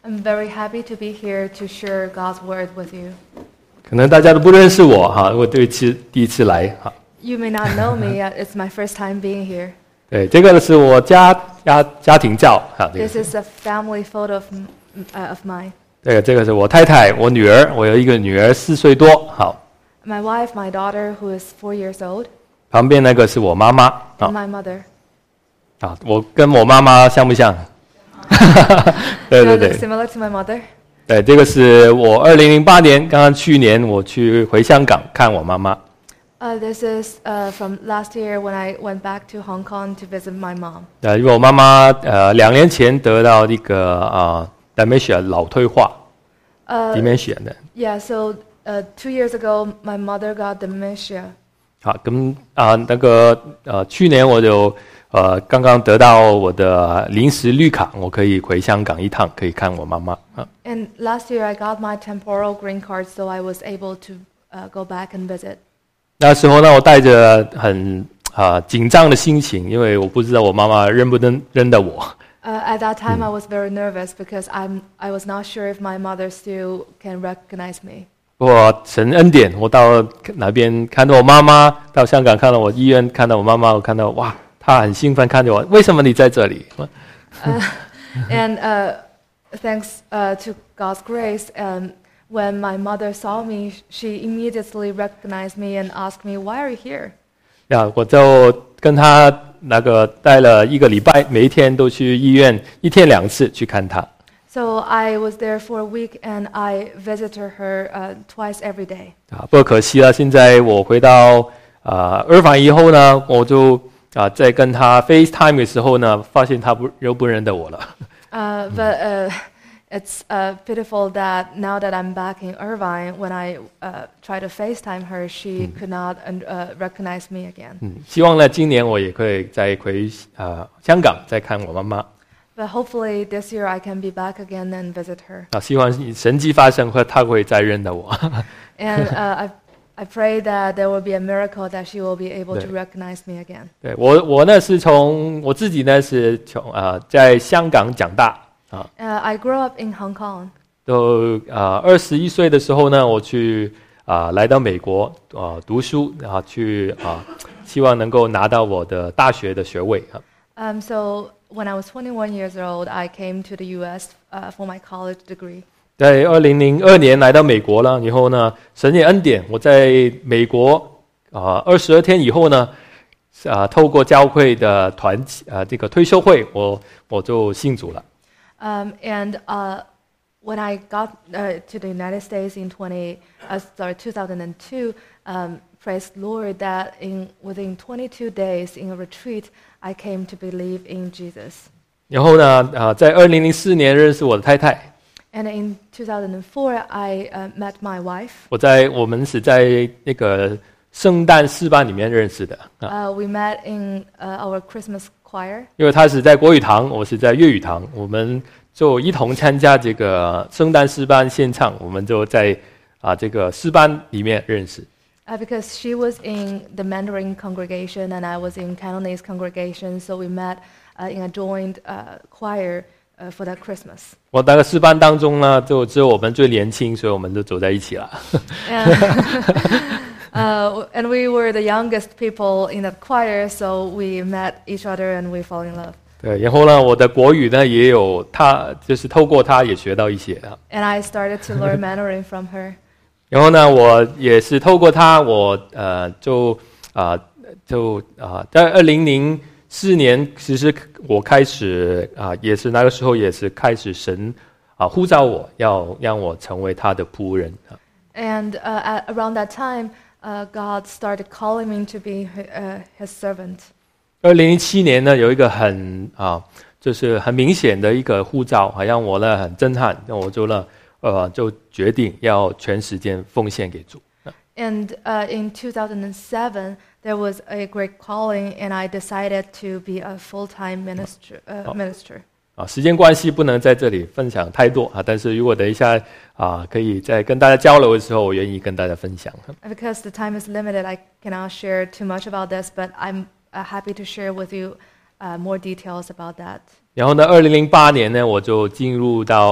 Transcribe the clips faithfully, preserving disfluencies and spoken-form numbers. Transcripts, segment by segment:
I'm very happy to be here to share God's word with you. 可能大家都不认识我哈，我第一次第一次来哈。 You may not know me yet. It's my first time being here. 对，这个是我家家家庭照哈。 This is a family photo of, uh, of mine. 这个这个是我太太，我女儿，我有一个女儿四岁多，好。 My wife, my daughter, who is four years old. 旁边那个是我妈妈。 And my mother. 啊，我跟我妈妈像不像？对对对。 Similar to my mother. 对，这个是我二零零八年，刚刚去年我去回香港看我妈妈。 Uh, this is uh, from last year when I went back to Hong Kong to visit my mom. 呃，因为我妈妈呃两年前得到一个啊、呃、dementia 脑退化。 Uh, dementia 的。 Yeah, so uh, two years ago my mother got dementia. 好，咁啊那个呃去年我就呃刚刚得到我的临时绿卡，我可以回香港一趟，可以看我妈妈啊。 And last year I got my temporal green card, so I was able to uh, go back and visit. 那时候呢，我带着很啊紧张的心情，因为我不知道我妈妈认不认认得我。 Uh, at that time, I was very nervous because I'm I was not sure if my mother still can recognize me. 我神恩典，我到那边看到我妈妈，到香港看到我医院看到我妈妈，我看到哇，她很兴奋看着我，为什么你在这里？ uh, and uh, thanks uh, to God's grace, um, when my mother saw me, she immediately recognized me and asked me, "Why are you here?" 呀，我就跟她那个待了一个礼拜，每一天都去医院，一天两次去看她。 So I was there for a week and I visited her uh, twice every day. 啊，不过可惜了，现在我回到啊尔法以后呢，我就啊在跟她 FaceTime 的时候呢，发现她不又不认得我了。 Uh, but uh, it's uh, pitiful that now that I'm back in Irvine, when I uh, try to FaceTime her, she could not uh, recognize me again. 嗯，希望呢，今年我也可以再回啊香港再看我妈妈。 But hopefully this year I can be back again and visit her. 啊，希望神迹发生，或她会再认得我。 And uh, I, I pray that there will be a miracle that she will be able to recognize me again. 对我，我呢是从我自己呢是从啊在香港长大啊。 Uh, I grew up in Hong Kong. 都啊二十一岁的时候呢，我去啊来到美国啊读书啊去啊，希望能够拿到我的大学的学位啊。 Um, so when I was twenty-one years old, I came to the U S uh, for my college degree. 在二零零二年来到美国了以后呢，神也恩典，我在美国啊二十二天以后呢，啊透过教会的团啊这个退休会，我我就信主了。 Um, and uh, when I got uh, to the United States in twenty, uh, sorry, two thousand two, um, praise the Lord that in within twenty-two days in a retreat, I came to believe in Jesus. 然后呢，啊在二零零四年认识我的太太。 And in two thousand four, I uh, met my wife. 我在我们是在那个圣诞诗班里面认识的。 Uh, we met in uh, our Christmas choir. 因为他是在国语堂，我是在粤语堂，我们就一同参加这个圣诞诗班献唱，我们就在啊这个诗班里面认识。 Uh, because she was in the Mandarin congregation and I was in Cantonese congregation, so we met uh, in a joint uh, choir uh, for that Christmas. 我那个诗班当中呢，就只有我们最年轻，所以我们就走在一起了。 Uh, and we were the youngest people in that choir, so we met each other and we fell in love. 对，然后呢，我的国语呢也有他，就是透过他也学到一些啊。 And I started to learn Mandarin from her. 然后呢，我也是透过他，我呃就啊、呃、就啊、呃、在二零零四年，其实我开始啊、呃、也是那个时候也是开始神啊、呃、呼召我要让我成为他的仆人啊。 And uh, at, around that time, uh, God started calling me to be uh, His servant. 二零零七年呢，有一个很啊就是很明显的一个呼召，好让我呢很震撼，那我就呢。呃，就决定要全时间奉献给主。 And uh, in two thousand seven, there was a great calling, and I decided to be a full-time minister. Uh, minister. 啊，时间关系不能在这里分享太多啊，但是如果等一下啊，可以在跟大家交流的时候，我愿意跟大家分享。 Because the time is limited, I cannot share too much about this, but I'm uh, happy to share with you uh, more details about that. 然后呢，二零零八年呢，我就进入到。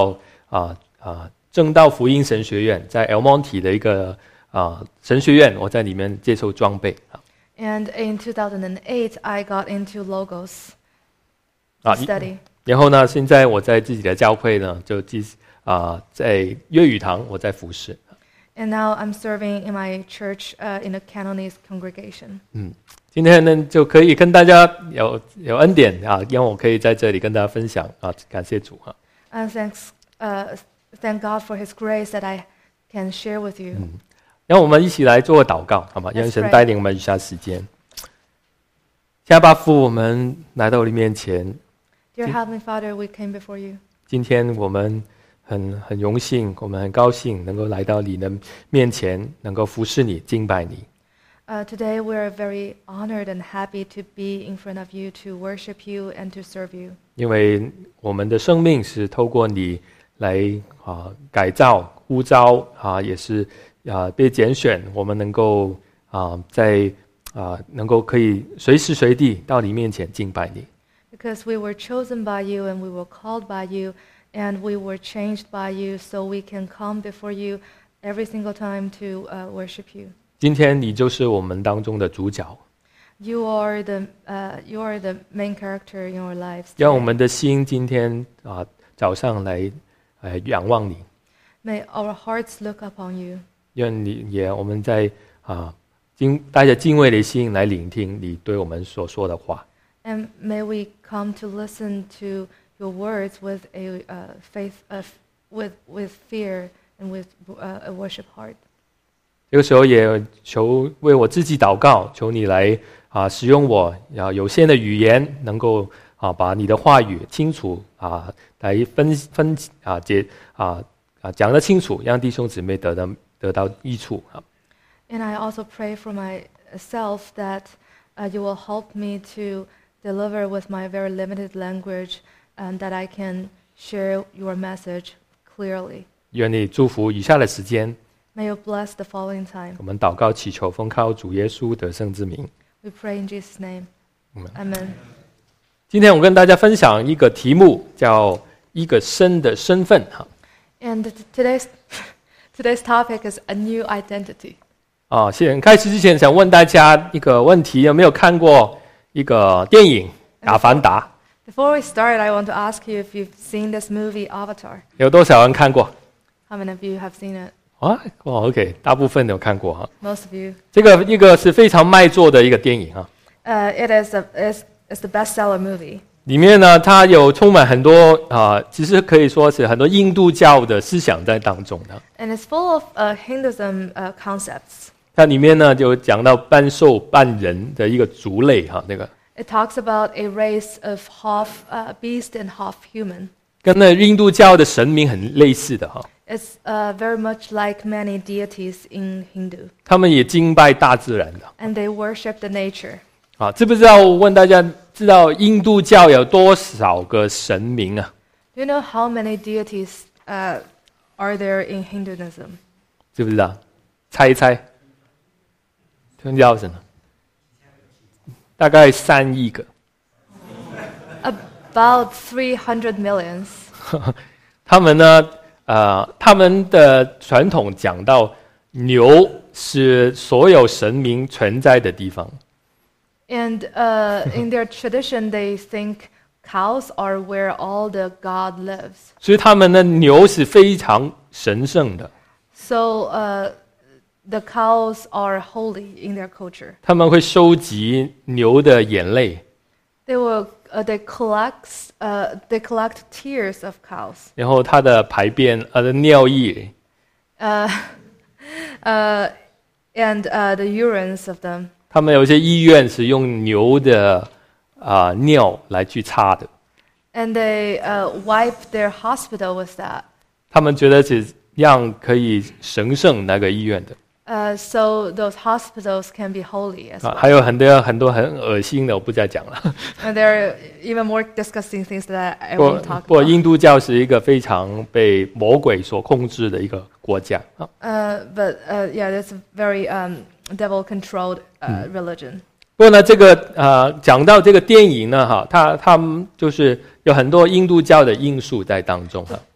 啊啊正道福音神学院，在 El Monte 的一个啊神学院，我在里面接受装备。 And in two thousand eight, I got into Logos 啊 study. 然后呢，现在我在自己的教会呢，就继啊在粤语堂，我在服侍。 And now I'm serving in my church uh, in a Cantonese congregation. 嗯，今天呢就可以跟大家有有恩典啊，让我可以在这里跟大家分享啊，感谢主啊。 And thanks, uh, thank God for His grace that I can share with you. 嗯，让我们一起来做个祷告，好吗？ Let's 让神 pray. 带领我们一下时间。加巴父，我们来到你面前， Dear Heavenly Father, we came before you. 今天我们很很荣幸，我们很高兴能够来到你的面前，能够服侍你、敬拜你。 Uh, today we are very honored and happy to be in front of you, to worship you and to serve you. 因为我们的生命是透过你来啊改造、呼召啊，也是啊被拣选，我们能够啊在啊能够可以随时随地到你面前敬拜你。 Because we were chosen by you and we were called by you and we were changed by you, so we can come before you every single time to uh, worship you. 今天你就是我们当中的主角， You are the uh, you are the main character in our lives. 让我 today. 们的心今天啊早上来呃仰望你， May our hearts look upon you. 愿你也我们在啊敬带着敬畏的心来聆听你对我们所说的话。 And may we come to listen to your words with a uh, faith, uh, with with fear and with uh, a worship heart. 这个时候也求为我自己祷告，求你来啊使用我啊有限的语言，能够啊把你的话语清楚啊来分分啊解啊啊讲得清楚，让弟兄姊妹得到得到益处啊。 And I also pray for myself that uh, you will help me to deliver with my very limited language, and that I can share your message clearly. 愿你祝福以下的时间， May you bless the following time. 我们祷告祈求，奉靠主耶稣得胜之名。 We pray in Jesus' name. Amen. Amen. 今天我跟大家分享一个题目，叫一个生的身份哈。 And t- today's today's topic is a new identity. 啊，先开始之前想问大家一个问题：有没有看过一个电影《阿凡达》？ Before we start, I want to ask you if you've seen this movie Avatar. 有多少人看过？ How many of you have seen it? 啊，哦 ，OK， 大部分有看过哈。 Most of you. 这个一个是非常卖座的一个电影哈， Uh, it is a is is the bestseller movie. 里面呢，它有充满很多啊，其实可以说是很多印度教的思想在当中的。 And it's full of uh, Hinduism uh, concepts. 它里面呢就讲到半兽半人的一个族类哈，那个 It talks about a race of half uh, beast and half human. 跟那印度教的神明很类似的哈。 It's uh, very much like many deities in Hindu. 他们也敬拜大自然的 And they worship the nature. 啊，知不知道？我问大家，知道印度教有多少个神明啊？ Do you know how many deities uh, are there in Hinduism? 知不知道？猜一猜，听叫什么？大概三亿个。 About three hundred millions. 他们呢，呃，他们的传统讲到牛是所有神明存在的地方， And uh, in their tradition, they think cows are where all the god lives. 所以他们的牛是非常神圣的。 So uh, the cows are holy in their culture. 他们会收集牛的眼泪， They will uh, they collect uh, they collect tears of cows. 然后它的排便，呃，的尿液， Uh, uh, and uh, the urines of them. 他们有一些医院是用牛的啊、尿来去擦的， And they uh, wipe their hospital with that. 他们觉得是让可以神圣那个医院的。 Uh, so those hospitals can be holy as 啊， well. 还有很多很多很恶心的，我不再讲了。 And there are even more disgusting things that I 不 won't talk 不， about. 印度教是一个非常被魔鬼所控制的一个国家啊。 Uh, but uh, yeah, it's a very um, devil-controlled uh, religion. 不过呢，这个呃，讲到这个电影呢，哈，它他们就是有很多印度教的因素在当中哈。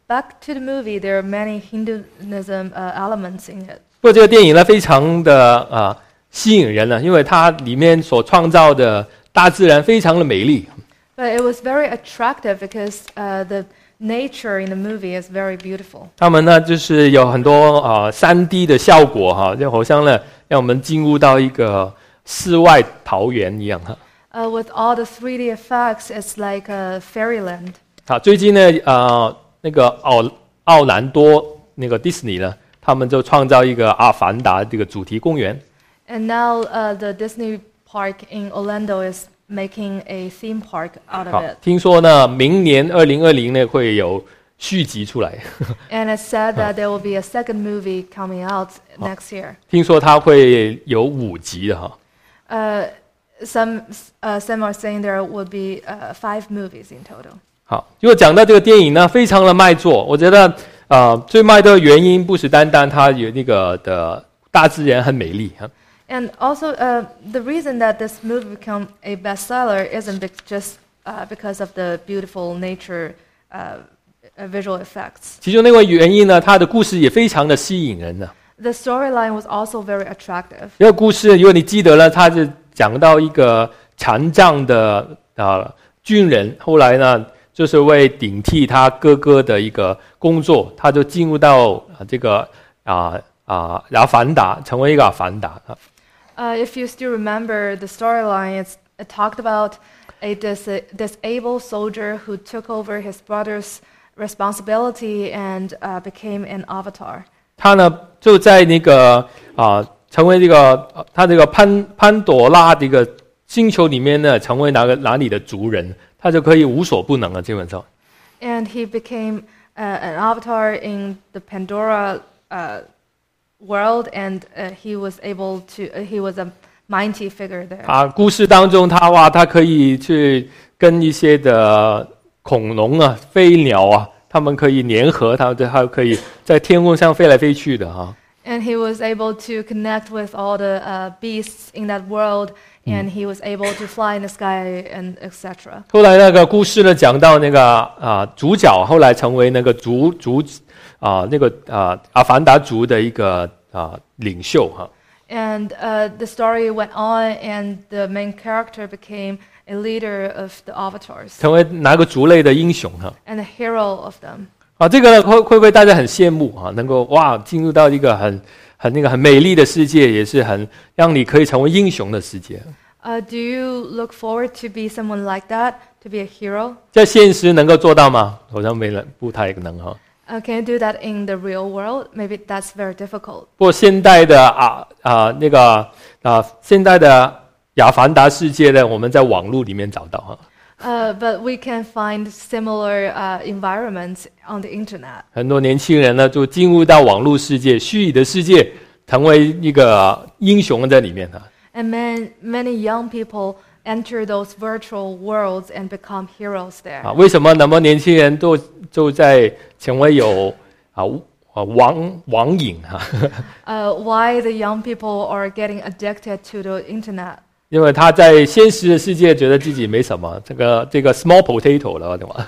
back to the movie, there are many Hinduism uh, elements in it. 不过这个电影呢，非常的啊、呃、吸引人呢，因为它里面所创造的大自然非常的美丽。 But it was very attractive because uh, the nature in the movie is very beautiful. 他们呢，就是有很多啊三 D 的效果哈，就好像呢让我们进入到一个世外桃源一样哈。 Uh, with all the three D effects, it's like a fairyland. 好，最近呢，呃，那个奥奥兰多那个迪士尼呢，他们就创造一个阿凡达这个主题公园。 And now uh, the Disney park in Orlando is making a theme park out of 好 it. 听说呢，明年二零二零呢会有续集出来。 And it's said that there will be a second movie coming out next year. 听说它会有五集的哈。 Uh, some uh, some are saying there would be uh, five movies in total. 好，如果讲到这个电影呢，非常的卖座。我觉得，呃，最卖的原因不是单单它有那个的大自然很美丽哈。 And also, uh, the reason that this movie became a bestseller isn't be- just uh, because of the beautiful nature, uh, uh, visual effects. 其中那个原因呢，它的故事也非常的吸引人呢。 The storyline was also very attractive. 这个故事，如果你记得了，它是讲到一个残障的啊、呃、军人，后来呢，就是为顶替他哥哥的一个工作，他就进入到、呃、这个啊啊阿凡达，成为一个阿凡达。 Uh, if you still remember the storyline, it's, it talked about a dis- disabled soldier who took over his brother's responsibility and uh, became an avatar. 他呢就在那个啊、呃、成为这个、呃、他这个潘潘朵拉这个星球里面呢，成为哪个哪里的族人，他就可以无所不能了，基本上。 And he became uh, an avatar in the Pandora uh, world, and uh, he was able to. Uh, he was a mighty figure there. 啊，故事当中他哇，他可以去跟一些的恐龙啊、飞鸟啊，他们可以联合，他他可以在天空上飞来飞去的哈。 And he was able to connect with all the uh, beasts in that world, and he was able to fly in the sky, and et cetera. 后来那个故事呢，讲到那个啊主角后来成为那个族族啊那个啊阿凡达族的一个啊领袖哈。 And uh, the story went on, and the main character became a leader of the avatars 成为哪个族类的英雄哈。 and a hero of them. 啊，这个呢会会不会大家很羡慕啊？能够哇进入到一个很很那个很美丽的世界，也是很让你可以成为英雄的世界。 Uh, do you look forward to be someone like that, to be a hero? 在现实能够做到吗？好像没人不太能哈。 Uh, can you do that in the real world? Maybe that's very difficult. 不过现代的啊啊那个啊现代的亚凡达世界呢，我们在网络里面找到哈。 Uh, but we can find similar uh, environments on the internet. 很多年轻人呢，就进入到网络世界、虚拟的世界，成为一个英雄在里面哈。 And man, many young people enter those virtual worlds and become heroes there. 啊，为什么那么年轻人都就在成为有啊啊网网瘾哈？ Uh, why the young people are getting addicted to the internet? 因为他在现实的世界觉得自己没什么，这个这个 small potato 了，对吧？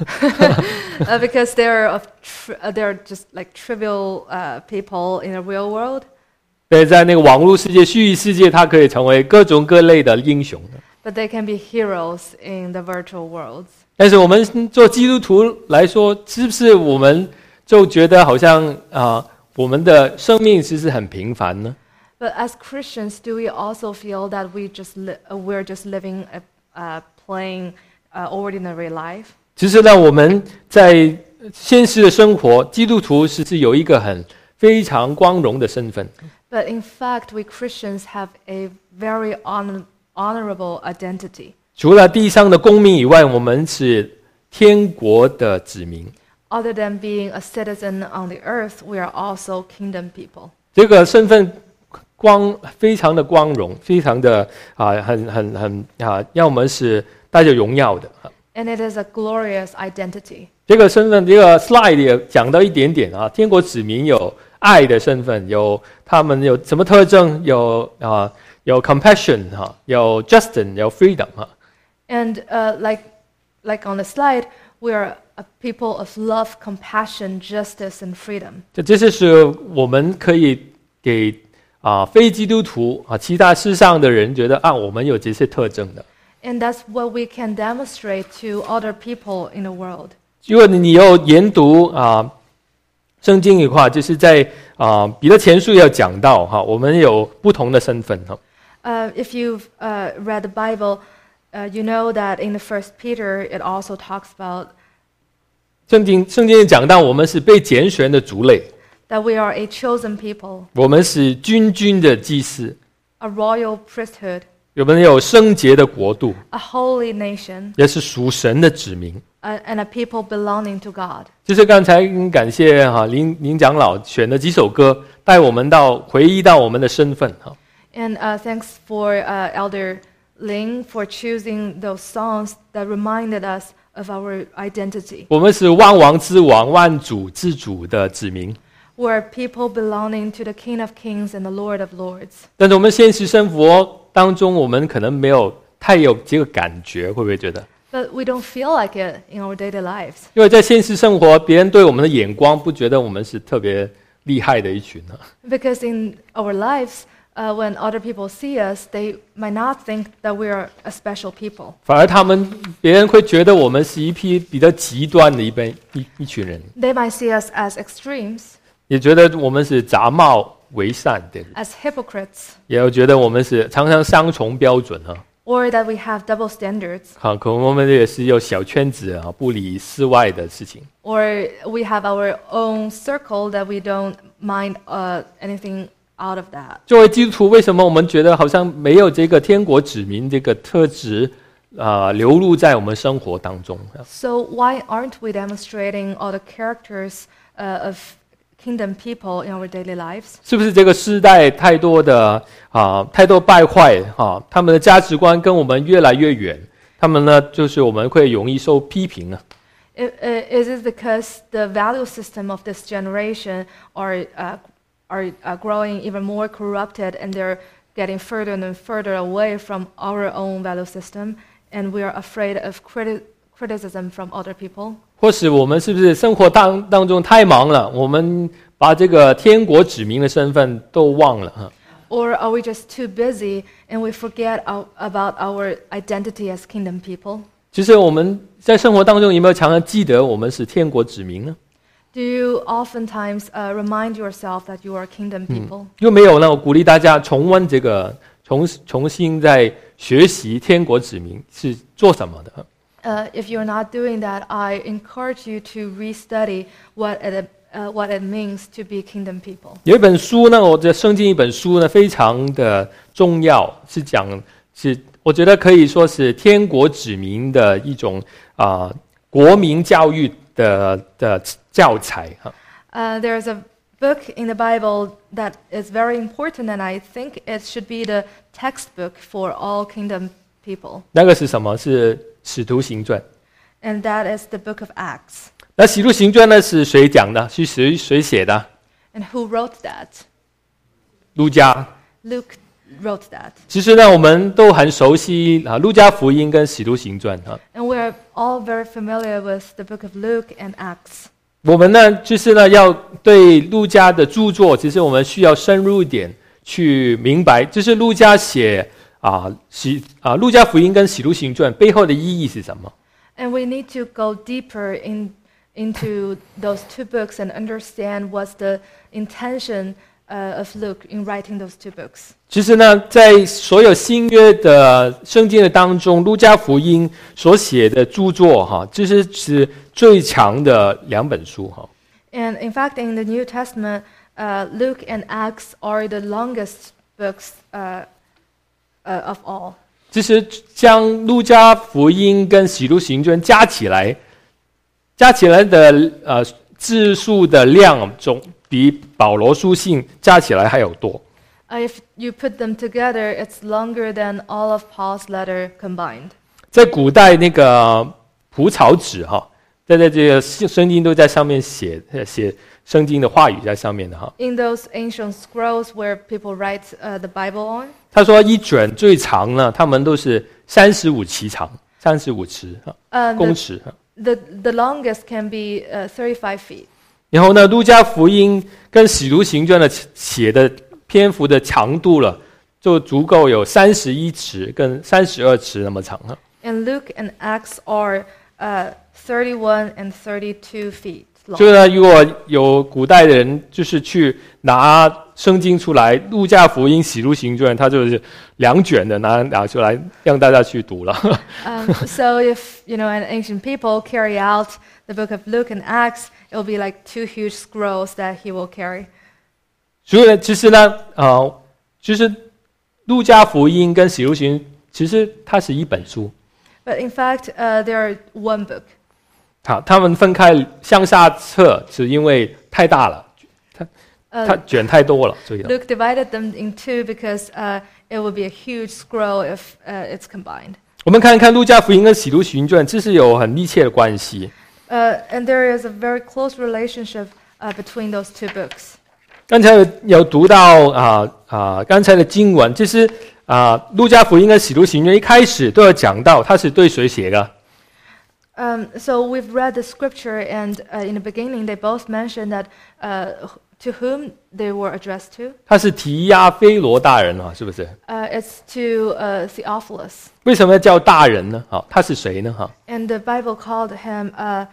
uh, because they're of tri- uh, they're just like trivial uh, people in the real world. 对，在那个网络世界、虚拟世界，他可以成为各种各类的英雄。 But they can be heroes in the virtual worlds. 但是我们做基督徒来说，是不是我们就觉得好像啊、呃，我们的生命其实很平凡呢？ But as Christians, do we also feel that we just li- uh, we're just living a uh, plain, uh, ordinary life? 其实呢，我们在现实的生活，基督徒是是有一个很非常光荣的身份。 But in fact, we Christians have a very honor- honorable identity. 除了地上的公民以外，我们是天国的子民。 Other than being a citizen on the earth, we are also kingdom people. 这个身份光非常的光荣，非常的啊，很很很啊，让我们是带着荣耀的。 And it is a glorious identity. 这个身份，这个 slide 也讲到一点点啊，天国子民有爱的身份，有他们有什么特征？有啊，有 compassion 哈，有 justice，有 freedom 哈。 And uh, like, like on the slide, we are a people of love, compassion, justice, and freedom. 这这就是我们可以给啊非基督徒啊其他世上的人觉得啊我们有这些特征的。 And that's what we can demonstrate to other people in the world. 如果你有研读啊圣经的话，就是在啊彼得前书要讲到哈，我们有不同的身份哈。 Uh, if you've uh, read the Bible, uh, you know that in the First Peter, it also talks about 圣经圣经讲到我们是被拣选的族类， that we are a chosen people, 我们是君君的祭司， a royal priesthood, 我们有圣洁的国度， a holy nation, 也是属神的子民。 uh, and a people belonging to God. 就是刚才感谢哈林林长老选的几首歌，带我们到回忆到我们的身份哈。 And uh, thanks for uh, Elder Ling for choosing those songs that reminded us of our identity. 我们是万王之王、万主之主的子民。 We're people belonging to the King of Kings and the Lord of Lords. 但是我们现实生活当中，我们可能没有太有这个感觉，会不会觉得？ But we don't feel like it in our daily lives. 因为在现实生活，别人对我们的眼光不觉得我们是特别厉害的一群啊。 Because in our lives, uh, when other people see us, they might not think that we are a special people. 反而他们别人会觉得我们是一批比较极端的一般一一群人， They might see us as extremes, 也觉得我们是杂貌为善的， as hypocrites, 也有觉得我们是常常双重标准啊。 or that we have double standards, 好，可能我们也是有小圈子啊，不理室外的事情。 or we have our own circle that we don't mind uh, anything out of that. 作为基督徒，为什么我们觉得好像没有这个天国子民这个特质啊、呃、流露在我们生活当中？ So why aren't we demonstrating all the characters uh, of kingdom people in our daily lives? 是不是这个时代太多的啊、呃、太多败坏啊，他们的价值观跟我们越来越远，他们呢就是我们会容易受批评啊。 I- uh, Is it because the value system of this generation are uh, are uh, growing even more corrupted and they're getting further and further away from our own value system, and we are afraid of criti- criticism from other people? 或是我们是不是生活当当中太忙了，我们把这个天国子民的身份都忘了哈？ Or are we just too busy and we forget our, about our identity as kingdom people? 其实我们在生活当中有没有常常记得我们是天国子民呢？ Do you oftentimes uh, remind yourself that you are kingdom people? 如果没有呢，我鼓励大家重温这个，重重新在学习天国子民是做什么的。 Uh, if you're not doing that, I encourage you to restudy what it, uh, what it means to be kingdom people. 有一本书呢，我的圣经一本书呢，非常的重要，是讲是我觉得可以说是天国子民的一种啊、呃、国民教育的的教材哈。 Uh, there's a book in the Bible that is very important, and I think it should be the textbook for all kingdom people. 那个是什么？是使徒行传。 And that is the book of Acts. 那使徒行传呢是谁讲的？是谁谁写的？ And who wrote that? 路加。 Luke wrote that. 其实呢，我们都很熟悉啊，路加福音跟使徒行传啊。 And we're all very familiar with the book of Luke and Acts. 我们呢，就是呢，要对路加的著作，其实我们需要深入一点去明白，就是路加写啊，使啊，路加福音跟使徒行传背后的意义是什么？ And we need to go deeper in, into those two books and understand what's the intention uh, of Luke in writing those two books. 其实呢，在所有新约的圣经的当中，路加福音所写的著作哈，这是是最长的两本书哈。 And in fact, in the New Testament, uh, Luke and Acts are the longest books uh, uh, of all. 其实将路加福音跟使徒行传加起来，加起来的呃字数的量总比保罗书信加起来还有多。 Uh, if you put them together, it's longer than all of Paul's letter combined. 在古代那个蒲草纸哈，在在这个圣经都在上面写写圣经的话语在上面的哈。 In those ancient scrolls where people write uh, the Bible on, 他说一卷最长呢，他们都是三十五旗长，三十五尺哈， uh, 公 the, 尺哈。 The the longest can be uh, thirty-five feet. 然后呢，路加福音跟使徒行传的写的篇幅的长度了，就足够有三十一尺跟三十二尺那么长了。 And Luke and Acts are uh, thirty-one and thirty-two feet long. 所以呢，如果有古代的人就是去拿圣经出来，路加福音、使徒行传，他就是两卷的拿拿出来让大家去读了。 um, so if you know an ancient people carry out the book of Luke and Acts, it will be like two huge scrolls that he will carry. 所以呢，其实呢，呃，就是路加福音跟使徒行传，其实它是一本书。 But in fact, uh, they are one book. 好，他们分开向下册，是因为太大了，它它卷太多了，所以。 Luke divided them in two because uh, it would be a huge scroll if uh, it's combined. 我们看一看路加福音跟使徒行传，这是有很密切的关系。 Uh, and there is a very close relationship uh, between those two books. 刚才有有读到啊啊，刚才的经文，就是啊，路加福音跟使徒行传一开始都有讲到，他是对谁写的？ Um, so we've read the scripture, and uh, in the beginning, they both mentioned that uh, to whom they were addressed to. 他是提亚非罗大人啊，是不是？ Uh, it's to uh, Theophilus. 为什么要叫大人呢？好，他是谁呢？哈。 And the Bible called him uh,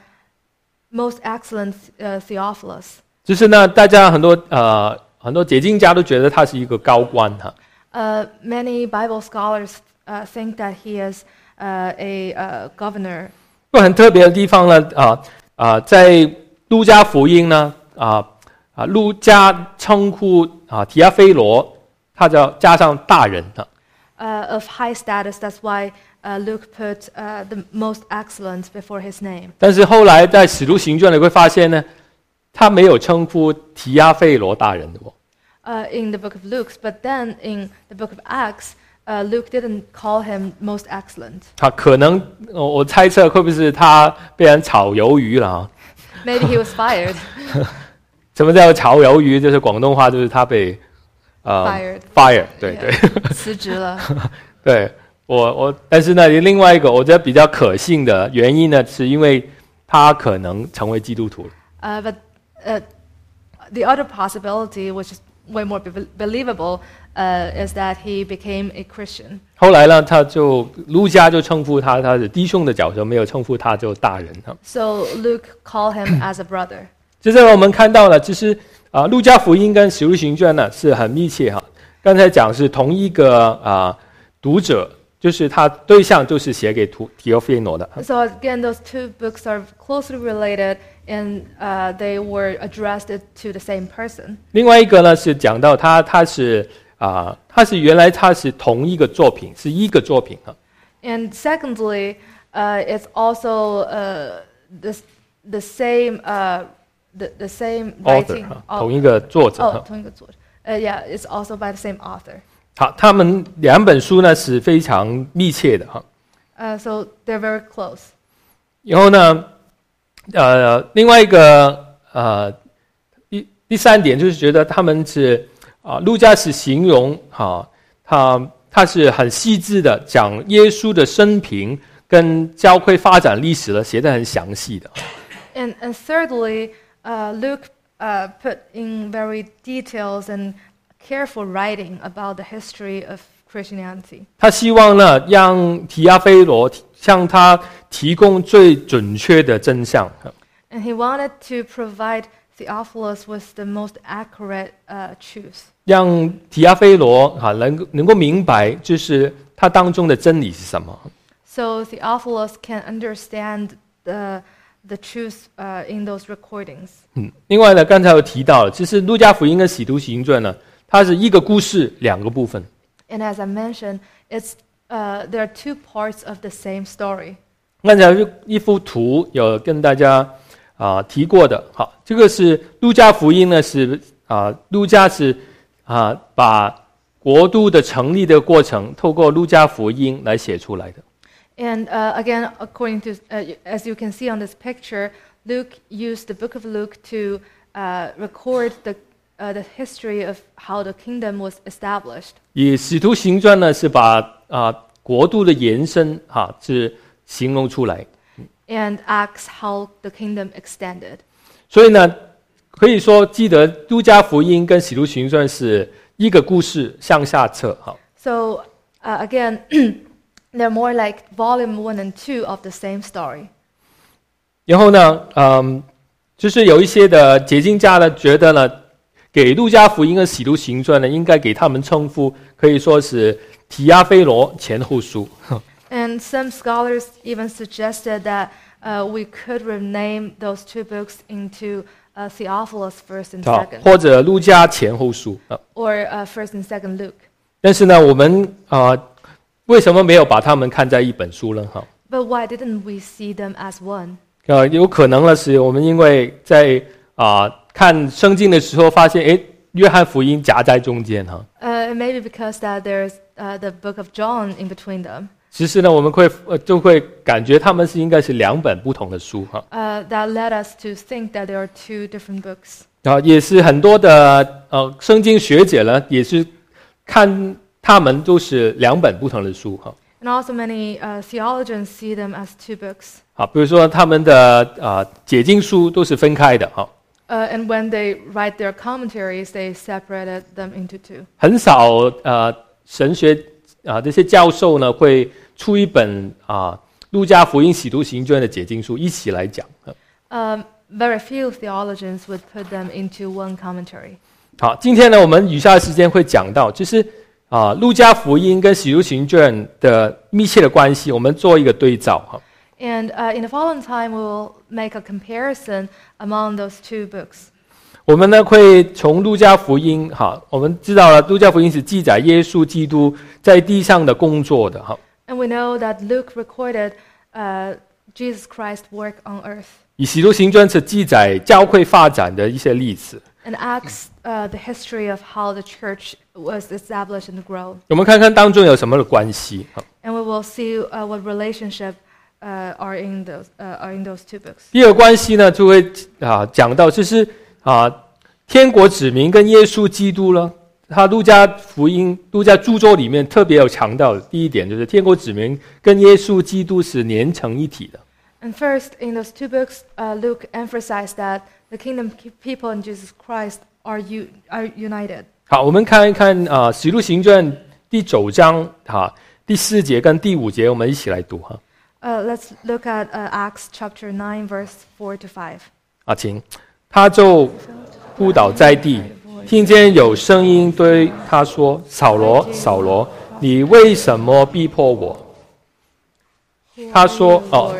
most excellent uh, Theophilus. 就是呢，大家很多呃很多解经家都觉得他是一个高官哈。 Uh, many Bible scholars uh, think that he is uh, a uh, governor. 不很特别的地方呢，啊啊，在路加福音呢，啊啊，路加称呼啊提亚非罗，他叫加上大人啊。 Uh, of high status, that's why uh, Luke put uh, the most excellent before his name. 但是后来在使徒行传你会发现呢，他没有称呼提亚非罗大人的哦。 Uh, in the book of Luke, but then in the book of Acts, uh, Luke didn't call him most excellent. 他可能我我猜测会不会是他被人炒鱿鱼了啊？ Maybe he was fired. 什么叫炒鱿鱼？就是广东话，就是他被呃 Fired. fire， 对对。 辞职了。 对我我，但是呢，另外一个我觉得比较可信的原因呢，是因为他可能成为基督徒。 Uh, but uh, the other possibility, which is way more be- believable, uh, is that he became a Christian. 后来呢，他就路加就称呼他他是弟兄的角色，没有称呼他就大人哈。 So Luke called him as a brother. 接着我们看到了，其实啊，路加福音跟使徒行传呢是很密切哈。刚才讲是同一个啊读者，就是他对象就是写给提提欧菲诺的。 So again, those two books are closely related, and uh, they were addressed to the same person. 另外一个呢是讲到他他是啊他是原来他是同一个作品，是一个作品哈。 And secondly, uh, it's also uh, the the same uh, the the same author writing. 哈，同一个作者哈。 哦，同一个作者。Uh, yeah, it's also by the same author. 好，他们两本书呢是非常密切的哈。 Uh, so they're very close. 然后呢，呃，另外一个呃，第第三点就是觉得他们是啊，路加是形容哈，他他是很细致的讲耶稣的生平跟教会发展历史了，写得很详细的。 And and thirdly, uh, Luke uh, put in very details and careful writing about the history of Christianity. 他希望呢，让提亚非罗向他提供最准确的真相。 And he wanted to provide Theophilus with the most accurate uh, truth. 让提亚非罗啊能能够明白，就是他当中的真理是什么。 So Theophilus can understand the the truth uh, in those recordings. 嗯，另外呢，刚才有提到了，其实路加福音跟使徒行传呢，它是一个故事两个部分。 And as I mentioned, it's uh, there are two parts of the same story. 刚才有一幅图有跟大家啊、呃、提过的，好，这个是路加福音呢是啊、呃、路加是啊、呃、把国度的成立的过程透过路加福音来写出来的。 And uh, again, according to uh, as you can see on this picture, Luke used the book of Luke to uh, record the uh, the history of how the kingdom was established. 以使徒行传呢是把啊、呃、国度的延伸哈、啊、是形容出来。 and acts how the kingdom extended. 所以呢，可以说记得路加福音跟使徒行传是一个故事向下册哈。 So uh, again, they're more like volume one and two of the same story. 然后呢，嗯，就是有一些的解经家呢觉得呢，给路加福音跟使徒行传呢，应该给他们称呼可以说是提亚非罗前后书。 And some scholars even suggested that uh, we could rename those two books into uh, Theophilus first and 好， second, 或者路加前后书啊。 or uh, first and second Luke. 但是呢，我们啊、呃，为什么没有把它们看在一本书呢？哈， But why didn't we see them as one? 呃，有可能呢是我们因为在啊、呃、看圣经的时候发现，诶，约翰福音夹在中间哈。 Uh, maybe because that there's uh, the book of John in between them. 其实呢，我们会呃就会感觉他们是应该是两本不同的书哈。 Uh, that led us to think that there are two different books. 然后也是很多的呃圣经学者呢，也是看他们都是两本不同的书哈。 And also many uh, theologians see them as two books. 好，比如说他们的呃解经书都是分开的哈。 Uh, and when they write their commentaries, they separated them into two. 很少呃神学啊这些教授呢会出一本啊路加福音使徒行传的解经书一起来讲。 Um, very few theologians would put them into one commentary. 好，今天呢我们余下的时间会讲到就是啊路加福音跟使徒行传的密切的关系，我们做一个对照哈。 And uh, in the following time, we will make a comparison among those two books. 我们呢会从路加福音哈，我们知道了路加福音是记载耶稣基督在地上的工作的哈。 And we know that Luke recorded uh, Jesus Christ's work on earth. 以使徒行传是记载教会发展的一些例子。 And Acts, uh, the history of how the church was established and grow. 我们看看当中有什么的关系哈。 And we will see uh, what relationship uh, are in those uh, are in those two books. 第二个关系呢，就会啊讲到就是啊天国子民跟耶稣基督呢，他路加福音、路加著作里面特别有强调的第一点，就是天国子民跟耶稣基督是连成一体的。 And first, in those two books, uh, Luke emphasized that the kingdom people and Jesus Christ are u- are united. 好，我们看一看啊《使徒行传》第九章哈第四节跟第五节，我们一起来读哈。 Uh, let's look at uh, Acts chapter nine, verse four to five. 啊，请他就扑倒在地，听见有声音对他说：“扫罗，扫罗，你为什么逼迫我？”他说：“哦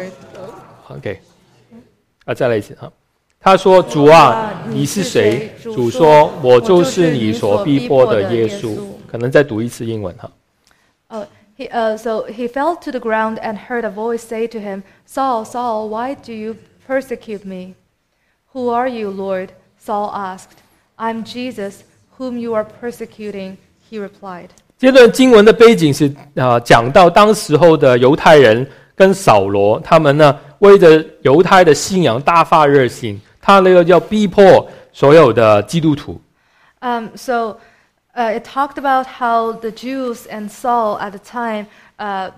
，OK， 啊，再来一次哈。他说：‘主啊，你是谁？’主说：‘我就是你所逼迫的耶稣。’可能再读一次英文哈。 Uh, he, uh, so he fell to the ground and heard a voice say to him, Saul, Saul, why do you persecute me? Who are you, Lord? Saul asked. I'm Jesus, whom you are persecuting, he replied. 这段经文的背景是啊，讲到当时候的犹太人跟扫罗，他们呢为着犹太的信仰大发热心，他呢要逼迫所有的基督徒。 Um, so uh, it talked about how the Jews and Saul at the time uh,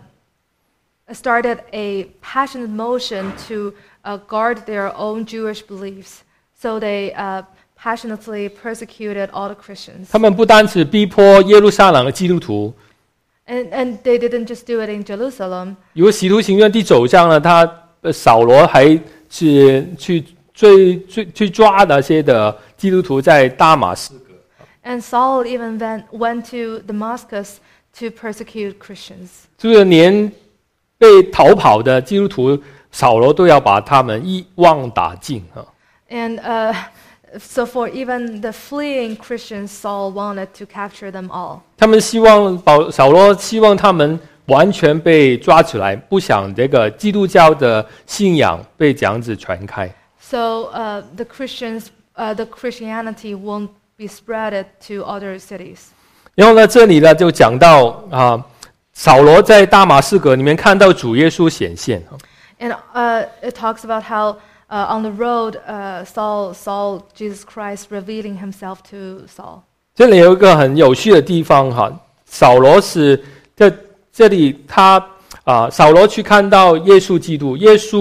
started a passionate motion to uh, guard their own Jewish beliefs. So they uh, passionately persecuted all the Christians. 他们不单只逼迫耶路撒冷的基督徒， And, and they didn't just do it in Jerusalem. 如果使徒行传第九章呢，他呃扫罗还是去追追去抓那些的基督徒在大马士革。 And Saul even then went to Damascus to persecute Christians. 就是连被逃跑的基督徒，扫罗都要把他们一网打尽啊。 And uh, so for even the fleeing Christians, Saul wanted to capture them all. 他们希望保扫罗希望他们完全被抓起来，不想这个基督教的信仰被这样子传开。 So uh, the Christians, uh, the Christianity won't be spreaded to other cities. 然后呢，这里呢就讲到啊，扫罗在大马士革里面看到主耶稣显现。 And uh, it talks about how uh, on the road, uh, Saul saw Jesus Christ revealing himself to Saul. 这里有一个很有趣的地方哈，扫罗是在这里他啊，扫罗去看到耶稣基督，耶稣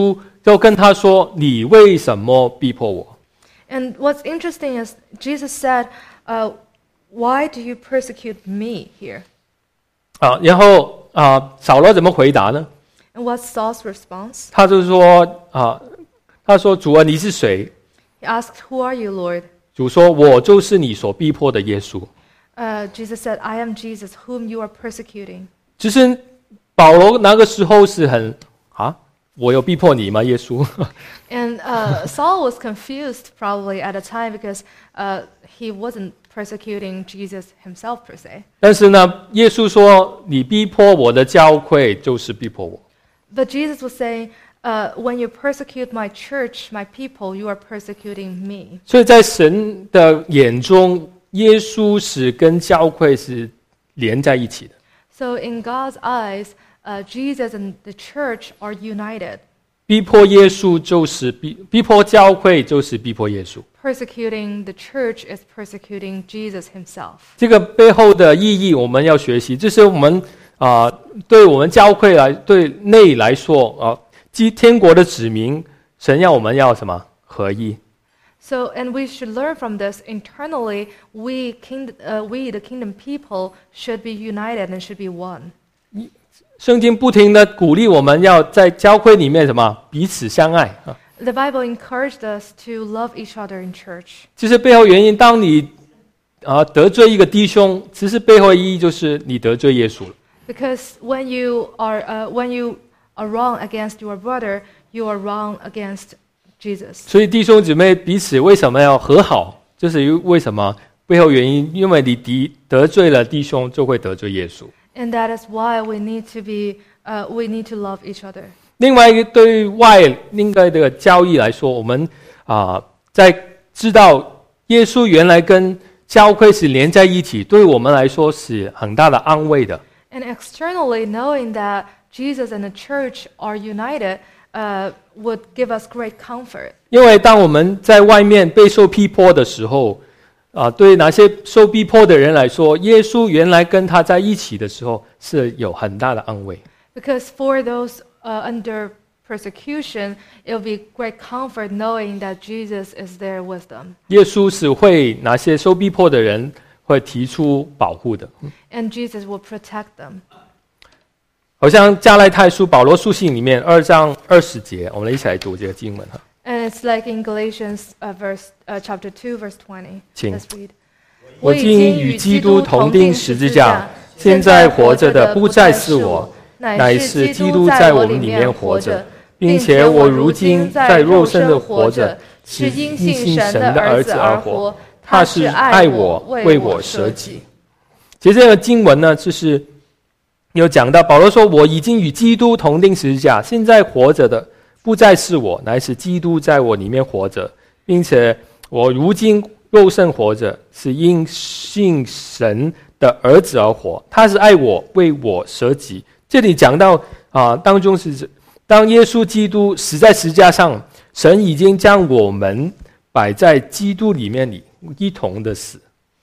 就跟他说：“你为什么逼迫我？” And what's interesting is Jesus said, uh, "Why do you persecute me here?" 啊，然后啊，扫罗怎么回答呢？ And what's Saul's response? 他就说啊，他说：“主啊，你是谁？” He asked, "Who are you, Lord?" 主说：“我就是你所逼迫的耶稣。” Uh, Jesus said, "I am Jesus, whom you are persecuting." 其实保罗那个时候是很啊，我有逼迫你吗？耶稣？ And uh, Saul was confused probably at the time because uh, he wasn't persecuting Jesus himself per se. 但是呢，耶稣说：“你逼迫我的教会，就是逼迫我。” But Jesus was saying, uh, when you persecute my church, my people, you are persecuting me. 所以在神的眼中，耶稣是跟教会是连在一起的。 So in God's eyes, uh, Jesus and the church are united. 逼迫耶稣就是逼逼迫教会，就是逼迫耶稣。 Persecuting the church is persecuting Jesus himself. 这个背后的意义，我们要学习。这是我们啊、呃，对我们教会来对内来说啊，基天国的子民，神要我们要什么合一。 So, and we should learn from this internally. We, king, uh, we, the kingdom people, should be united and should be one. 圣经不停的鼓励我们要在教会里面什么彼此相爱啊。 The Bible encouraged us to love each other in church. 其实背后原因，当你啊得罪一个弟兄，其实背后的意义就是你得罪耶稣了。 Because when you are uh, when you are wrong against your brother, you are wrong against Jesus. 所以弟兄姊妹彼此为什么要和好？就是因为什么背后原因？因为你敌得罪了弟兄，就会得罪耶稣。 And that is why we need to be uh, we need to love each other. 另外一个对外应该的教义来说，我们啊、在知道耶稣原来跟教会是连在一起，对我们来说是很大的安慰的。 And externally, knowing that Jesus and the church are united uh, would give us great comfort. 因为当我们在外面备受逼迫的时候，啊，对那些受逼迫的人来说，耶稣原来跟他在一起的时候是有很大的安慰。 Because for those uh, under persecution, it will be great comfort knowing that Jesus is there with them. 耶稣是会那些受逼迫的人会提出保护的。 And Jesus will protect them. 好像加拉太书保罗书信里面二章二十节，我们一起来读这个经文哈。 And it's like in Galatians uh, verse, uh, chapter two, verse twenty. 请。 Let's read. 我今与基督同钉十字架，现在活着的不再是我，乃是基督在我里面活着，并且我如今在肉身的活着，是因信神的儿子而活。他是爱我，为我舍己。其实这个经文呢，就是有讲到保罗说：“我已经与基督同钉十字架，现在活着的不再是我，乃是基督在我里面活着，并且我如今肉身活着，是因信神的儿子而活。他是爱我，为我舍己。”这里讲到啊、呃，当中是当耶稣基督死在十字架上，神已经将我们摆在基督里面里一同的死。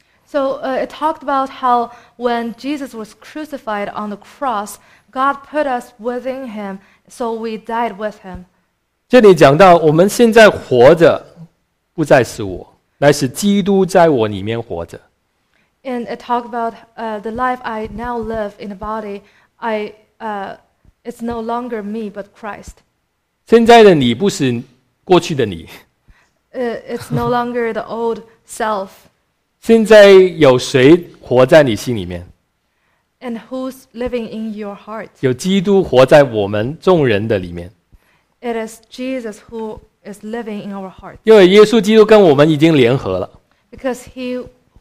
So uh, it talked about how when Jesus was crucified on the cross, God put us within him, so we died with him. 这里讲到我们现在活着，不再是我，乃是基督在我里面活着。 And it talked about uh, the life I now live in the body. I, uh, it's no longer me, but Christ. 现在的你不是过去的你， Uh, it's no longer the old self. 现在有谁活在你心里面？ And who's living in your heart? 有基督活在我们众人的里面。 It is Jesus who is living in our heart. 因为耶稣基督跟我们已经联合了， Because he,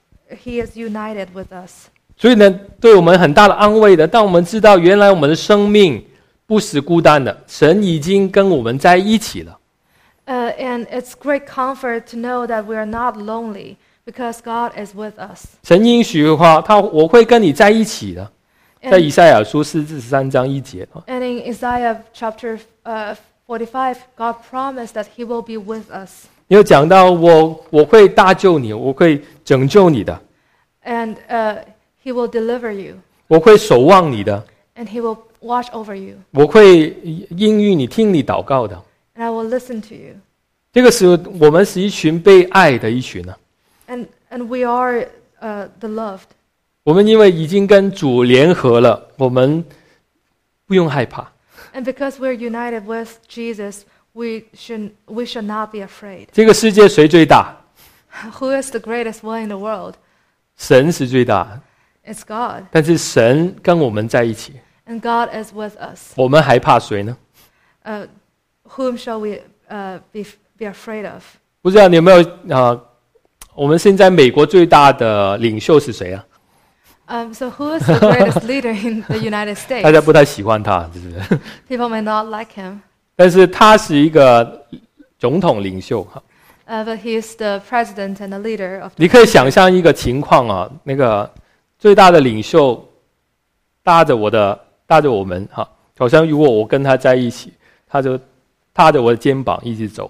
he is united with us. 所以呢，对我们很大的安慰的。当我们知道原来我们的生命不是孤单的，神已经跟我们在一起了。 Uh, and it's great comfort to know that we are not lonely because God is with us. 神应许的话，他我会跟你在一起的，在以赛亚书四十三章一节。 And in Isaiah chapter uh, forty-five, God promised that he will be with us. 有讲到我我会搭救你，我会拯救你的， And uh, he will deliver you. 我会守望你的， And he will watch over you. 我会应允你，听你祷告的。 and I will listen to you. 这个时候，我们是一群被爱的一群啊。 And and we are uh, the loved. 我们因为已经跟主联合了，我们不用害怕。 And because we're united with Jesus, we should we should not be afraid. 这个世界谁最大？ Who is the greatest one in the world? 神是最大， It's God. 但是神跟我们在一起， And God is with us. 我们还怕谁呢？ Uh, whom shall we uh, be be afraid of? 不知道你有没有啊、呃？我们现在美国最大的领袖是谁啊？ Um, so who is the greatest leader in the United 大家 States? 不太喜欢他，是不是？ People may not like him, 但是他是一个总统领袖哈。 uh, but he is the president and the leader of 你 the 可以想象一个情况啊，那个最大的领袖搭着我的搭着我们哈，好像如果我跟他在一起，他就踏着我的肩膀一直走。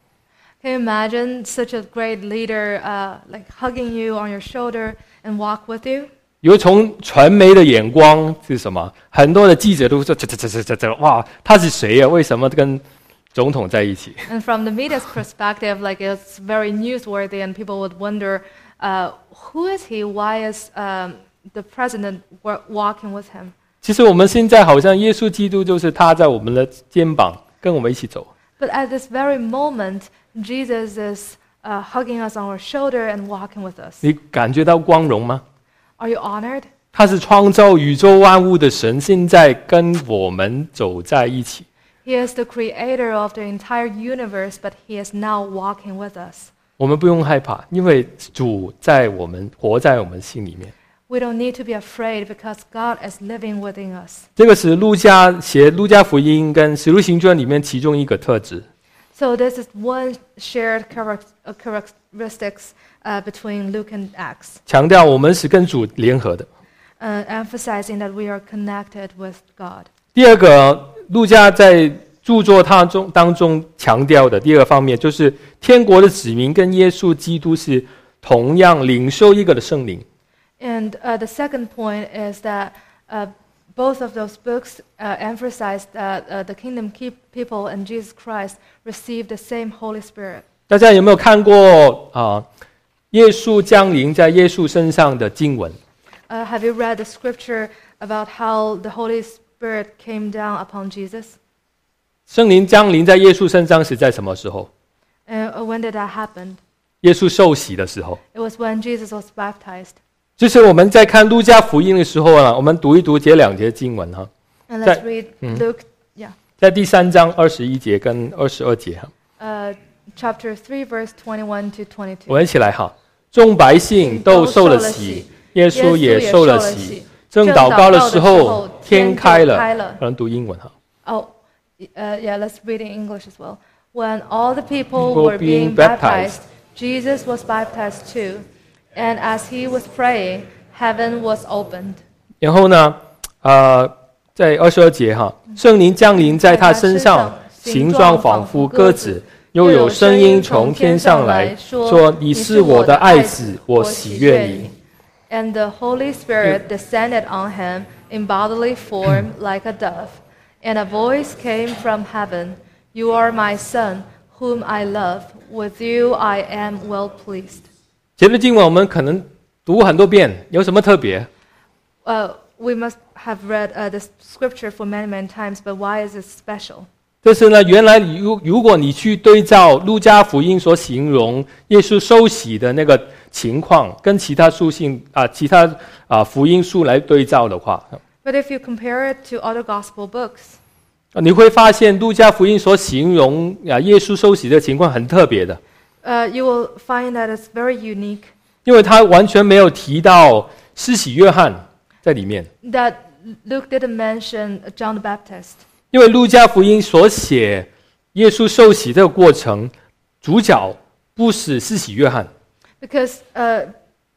Can you imagine such a great leader uh, like hugging you on your shoulder and walk with you? 因为从传媒的眼光是什么？很多的记者都说：“这这这这这这，哇，他是谁呀、啊？为什么跟总统在一起？” And from the media's perspective, like it's very newsworthy, and people would wonder, uh, who is he? Why is um, the president wa- walking with him? 其实我们现在好像耶稣基督就是踏在我们的肩膀，跟我们一起走。 But at this very moment, Jesus is uh, hugging us on our shoulder and walking with us. 你感觉到光荣吗？ Are you honored? 他是创造宇宙万物的神，现在跟我们走在一起。 He is the creator of the entire universe, but he is now walking with us. 我们不用害怕，因为主在我们活在我们心里面。 We don't need to be afraid because God is living within us. 这个是路加写路加福音跟使徒行传里面其中一个特质。 So this is one shared charac- uh, characteristics uh, between Luke and Acts, 强调我们是跟主联合的。 uh, emphasizing that we are connected with God. 第二个，路加在著作当中当中强调的第二个方面，就是天国的子民跟耶稣基督是同样领受一个的圣灵。 And uh, the second point is that uh, both of those books uh, emphasize that uh, the kingdom keep people and Jesus Christ receive the same Holy Spirit. 大家有没有看过啊、呃？耶稣降临在耶稣身上的经文？ Uh, have you read the scripture about how the Holy Spirit came down upon Jesus? 圣灵降临在耶稣身上是在什么时候？ Uh, when did that happen? 耶稣受洗的时候。 It was when Jesus was baptized. 就是我们在看路加福音的时候呢，我们读一读这两节经文哈， And let's That- read Mhm. Luke, yeah, 在第三章二十一节跟二十二节哈， uh, chapter three, verse twenty-one to 我 twenty-two. 们一起来哈。众百姓都受了洗，耶稣也受了洗。正祷告的时候，天开了。有人读英文哈。 Oh, uh, yeah, let's read in English as well. When all the people People were being being baptized. baptized, Jesus was baptized too. And as he was praying, heaven was opened. 然后呢，呃，在二十二节哈，圣灵降临在他身上，形状仿佛鸽子，又有声音从天上来说：“你是我的爱子，我喜悦你。” And the Holy Spirit descended on him in bodily form like a dove. And a voice came from heaven, "You are my son, whom I love. With you I am well pleased." 前面经文我们可能读很多遍，有什么特别？ Uh, we must have read uh, this scripture for many, many times, but why is it special? 这是呢，原来如如果你去对照路加福音所形容耶稣受洗的那个情况，跟其他书信啊、其他啊、福音书来对照的话， But if you compare it to other gospel books, 你会发现路加福音所形容啊耶稣受洗的情况很特别的， uh, you will find that it's very unique, 因为他完全没有提到施洗约翰在里面。 that Luke didn't mention John the Baptist. 因为路加福音所写耶稣受洗这个过程，主角不是施洗约翰， Because uh,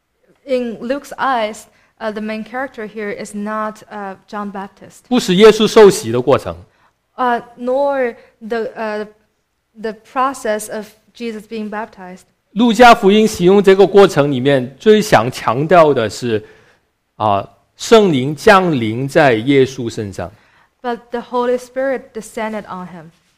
in Luke's eyes, uh, the main character here is not uh, John Baptist, 不是耶稣受洗的过程， uh, nor the, uh, the process of Jesus being baptized. 路加福音形容这个过程里面，最想强调的是啊，圣灵降临在耶稣身上。 But the Holy Spirit descended on him.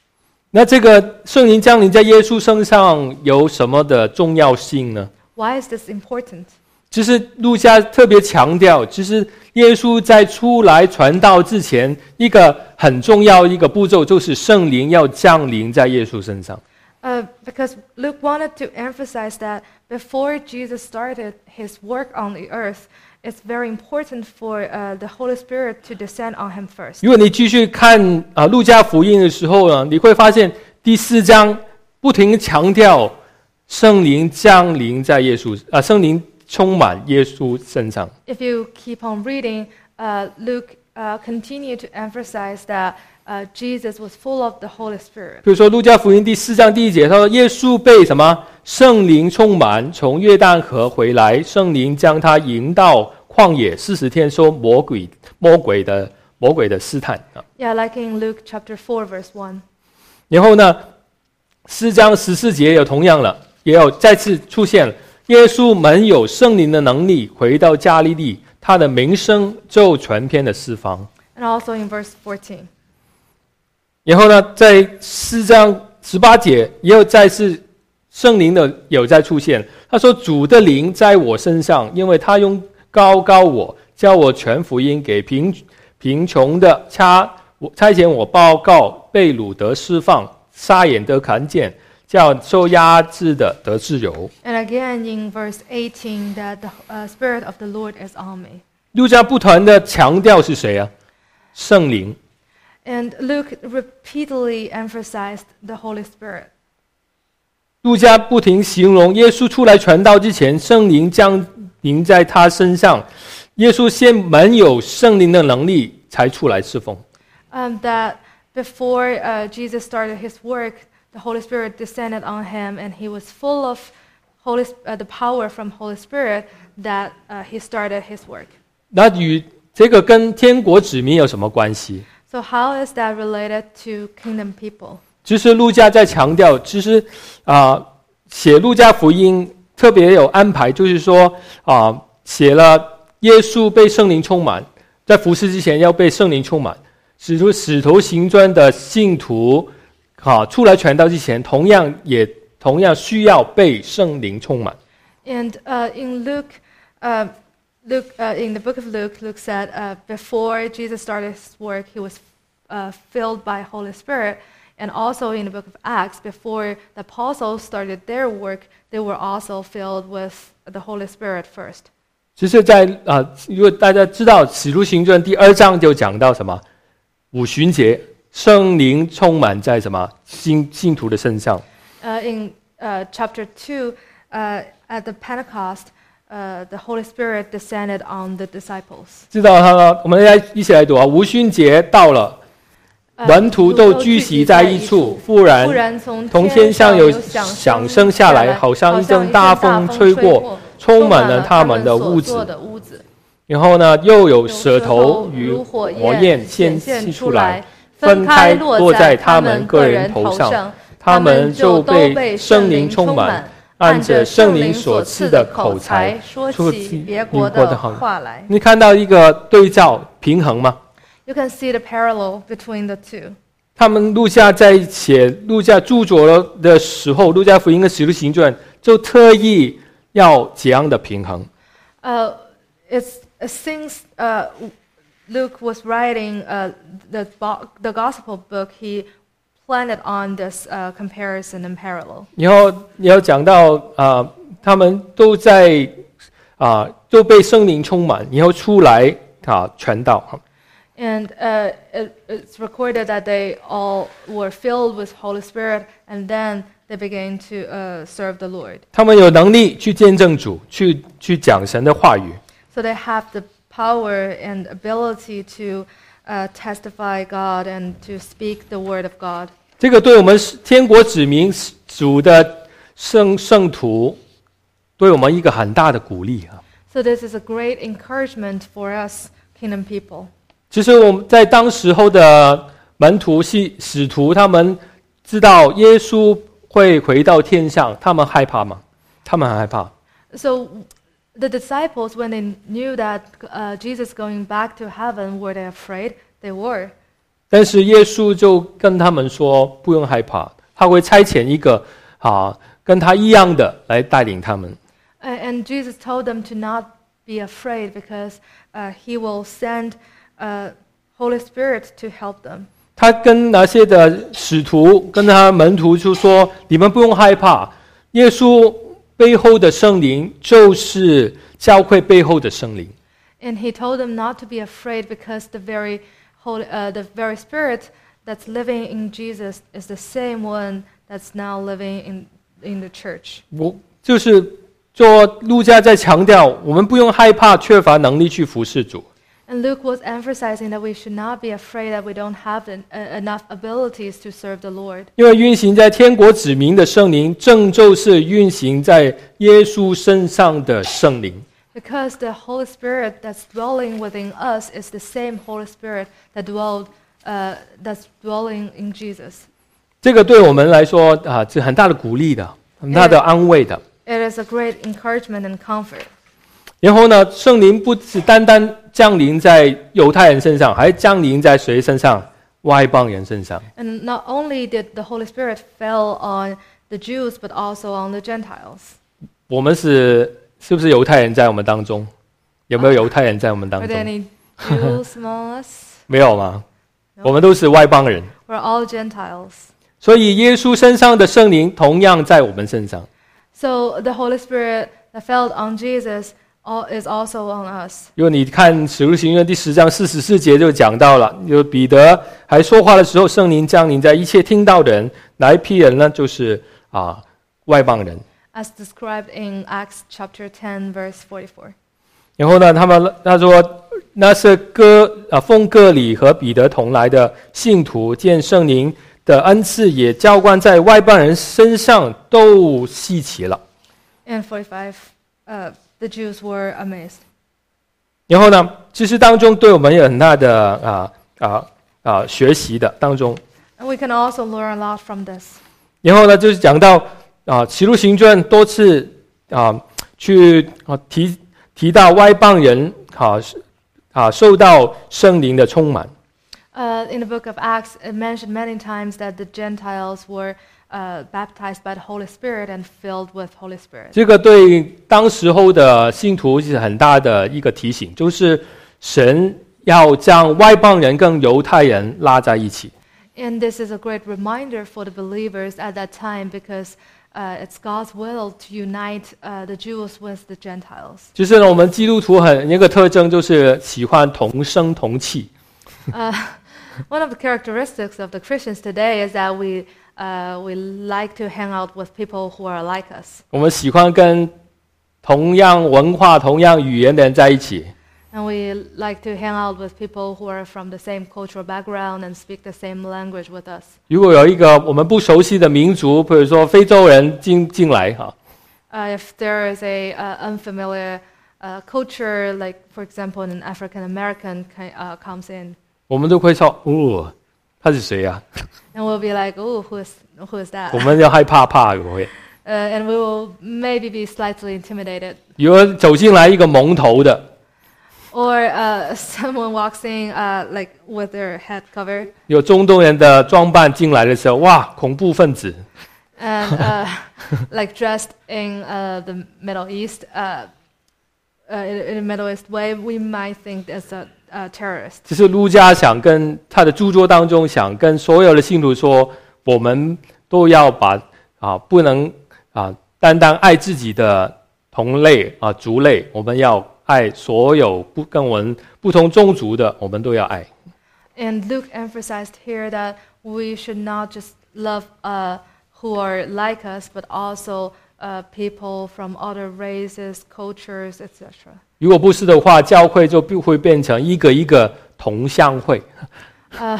那这个圣灵降临在耶稣身上有什么的重要性呢？ Why is this important? 就是路加特别强调，就是耶稣在出来传道之前，一个很重要一个步骤就是圣灵要降临在耶稣身上。 Uh, because Luke wanted to emphasize that before Jesus started his work on the earth, it's very important for uh, the Holy Spirit to descend on him first. 如果你继续看啊路加福音的时候呢，你会发现第四章不停强调圣灵降临在耶稣啊，圣灵充满耶稣身上。 If you keep on reading, uh, Luke uh, continued to emphasize that uh, Jesus was full of the Holy Spirit. 比如说路加福音第四章第一节，他说耶稣被什么圣灵充满，从约旦河回来，圣灵将他引到旷野四十天，受魔鬼魔鬼的魔鬼的试探啊。 Yeah, like in Luke chapter four, verse one. 然后呢，四章十四节有同样了，也有再次出现了。耶稣满有圣灵的能力，回到加利利，他的名声就传遍了四方。 And also in verse fourteen. 然后呢，在四章十八节也有再次圣灵的有再出现。他说：“主的灵在我身上，因为他用膏膏我，叫我传福音给贫贫穷的，差我差遣我报告被掳得释放，瞎眼得看见。”叫受压制的得自由。 And again in verse eighteen, that the uh, Spirit of the Lord is on me. 路加不断的强调是谁啊？圣灵。 And Luke repeatedly emphasized the Holy Spirit. 路加不停形容耶稣出来传道之前，圣灵降临在他身上，耶稣先满有圣灵的能力，才出来侍奉。 Um, that before uh, Jesus started his work, the Holy Spirit descended on him, and he was full of Holy, uh, the power from Holy Spirit that uh, he started his work. 那与这个跟天国子民有什么关系？ So how is that related to kingdom people? 就是路加在强调，其实啊，写路加福音特别有安排，就是说啊，写了耶稣被圣灵充满，在服侍之前要被圣灵充满。使徒使徒行传的信徒。 好，出来传道之前，同样也同样需要被圣灵充满。 And uh, in Luke, uh, Luke uh, in the book of Luke, Luke said uh, before Jesus started his work, he was uh, filled by Holy Spirit. And also in the book of Acts, before the apostles started their work, they were also filled with the Holy Spirit first. 其实在，在啊，如果大家知道《使徒行传》第二章就讲到什么五旬节。 圣灵充满在什么信信徒的身上？ Uh, in uh, chapter two, uh, at the Pentecost, uh, the Holy Spirit descended on the disciples. 知道他，我们来一起来读啊！五旬节到了，门徒都聚集在一处，忽然从天上有响声下来，好像一阵大风吹过，充满了他们的屋子。然后呢，又有舌头与火焰显现出来。 分开落在他们个人头上，他们就被圣灵充满，按着圣灵所赐的口才说起别国的话来。你看到一个对照平衡吗 ？You can see the parallel between the two. 他们路加在写路加著作的时候，路加福音跟使徒行传就特意要这样的平衡。 Uh, it's since uh. Luke was writing uh, the, the gospel book, he planned on this uh, comparison and parallel. 然后你要讲到啊、呃，他们都在啊、呃、都被圣灵充满，然后出来啊传道。 And uh, it, it's recorded that they all were filled with Holy Spirit, and then they began to uh, serve the Lord. 他们有能力去见证主，去去讲神的话语。 So they have the power and ability to uh, testify God and to speak the word of God. 这个对我们天国子民主的圣圣徒，对我们一个很大的鼓励啊。 So this is a great encouragement for us, kingdom people. 其实我们在当时候的门徒系使徒，他们知道耶稣会回到天上，他们害怕吗？他们很害怕。 So the disciples, when they knew that uh, Jesus going back to heaven, were they afraid? They were. 但是耶稣就跟他们说，不用害怕，他会差遣一个啊跟他一样的来带领他们。 And, and Jesus told them to not be afraid because uh, he will send uh, Holy Spirit to help them. 他跟那些的使徒跟他门徒就说，你们不用害怕，耶稣背后的圣灵就是教会背后的圣灵。 And he told them not to be afraid because the very Holy, uh, the very Spirit that's living in Jesus is the same one that's now living in in the church. 我就是做路加在强调，我们不用害怕缺乏能力去服侍主。 And Luke was emphasizing that we should not be afraid that we don't have an, uh, enough abilities to serve the Lord. 因为运行在天国子民的圣灵，正就是运行在耶稣身上的圣灵。 Because the Holy Spirit that's dwelling within us is the same Holy Spirit that dwelled, uh, that's dwelling in Jesus. 这个对我们来说啊，是很大的鼓励的，很大的安慰的。 It is a great encouragement and comfort. 然后呢，圣灵不只单单降临在犹太人身上，还降临在谁身上？外邦人身上。 And not only did the Holy Spirit fell on the Jews, but also on the Gentiles. 我们是是不是犹太人在我们当中？有没有犹太人在我们当 Are 中？ there any Jews among us? 没有吗？ No. 我们都是外邦人。 We're all Gentiles. 所以耶稣身上的圣灵同样在我们身上。 So the Holy Spirit that fell on Jesus is also on us. 如果你看《使徒行传》第十章四十四节就讲到了，就彼得还说话的时候，圣灵降临在一切听到的人，哪一批人呢？就是啊外邦人。 As described in Acts chapter ten, verse forty-four. 然后呢，他们他说那是哥啊奉各里和彼得同来的信徒，见圣灵的恩赐也浇灌在外邦人身上，都稀奇了。 And forty-five, uh, the Jews were amazed. 然后呢，其实当中对我们有很大的啊啊啊学习的当中。 And we can also learn a lot from this. 然后呢，就是讲到啊，《启示行传》多次啊去啊提提到外邦人啊啊受到圣灵的充满。 Uh, in the book of Acts, it mentioned many times that the Gentiles were uh, baptized by the Holy Spirit and filled with Holy Spirit. 这个对当时候的信徒是很大的一个提醒，就是神要将外邦人跟犹太人拉在一起。 And this is a great reminder for the believers at that time because uh, it's God's will to unite uh, the Jews with the Gentiles. 就是呢，我们基督徒很一个特征就是喜欢同声同气。 Uh, one of the characteristics of the Christians today is that we uh, we like to hang out with people who are like us. 我们喜欢跟同样文化、同样语言的人在一起。 And we like to hang out with people who are from the same cultural background and speak the same language with us. 如果有一个我们不熟悉的民族，比如说非洲人进进来哈， Uh, if there is a uh, unfamiliar uh, culture, like for example, an African American uh, comes in, 我们都会说哦，他是谁呀、啊？ and we'll be like, "Oh, who is who is that?" 我们要害怕怕我会。 Uh, and we will maybe be slightly intimidated. 如果走进来一个蒙头的， Or uh, someone walks in uh, like with their head covered, 有中东人的装扮进来的时候，哇，恐怖分子。 and uh, like dressed in uh, the Middle East, uh, uh, in, in a Middle East way, we might think as a, a terrorist. 这是路加想跟他的著作当中想跟所有的信徒说，我们都要把啊，不能啊单单爱自己的同类啊族类，我们要爱所有不跟我们不同种族的，我们都要爱。 And Luke emphasized here that we should not just love uh, who are like us, but also uh, people from other races, cultures, et cetera. 如果不是的话，教会就不会变成一个一个同乡会。 Uh,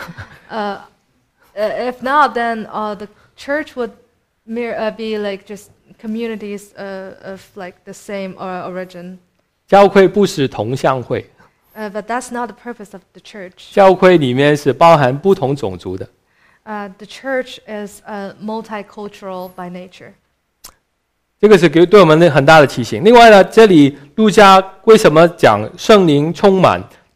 uh, if not, then uh, the church would mere, uh, be like just communities uh, of like the same uh, origin. 教会不是同乡会， Uh, but that's not the purpose of the church. 教会里面是包含不同种族的。 Uh, the church is uh, multicultural by nature. 这个是给对我们的很大的提醒。另外呢，这里路加为什么讲圣灵充满，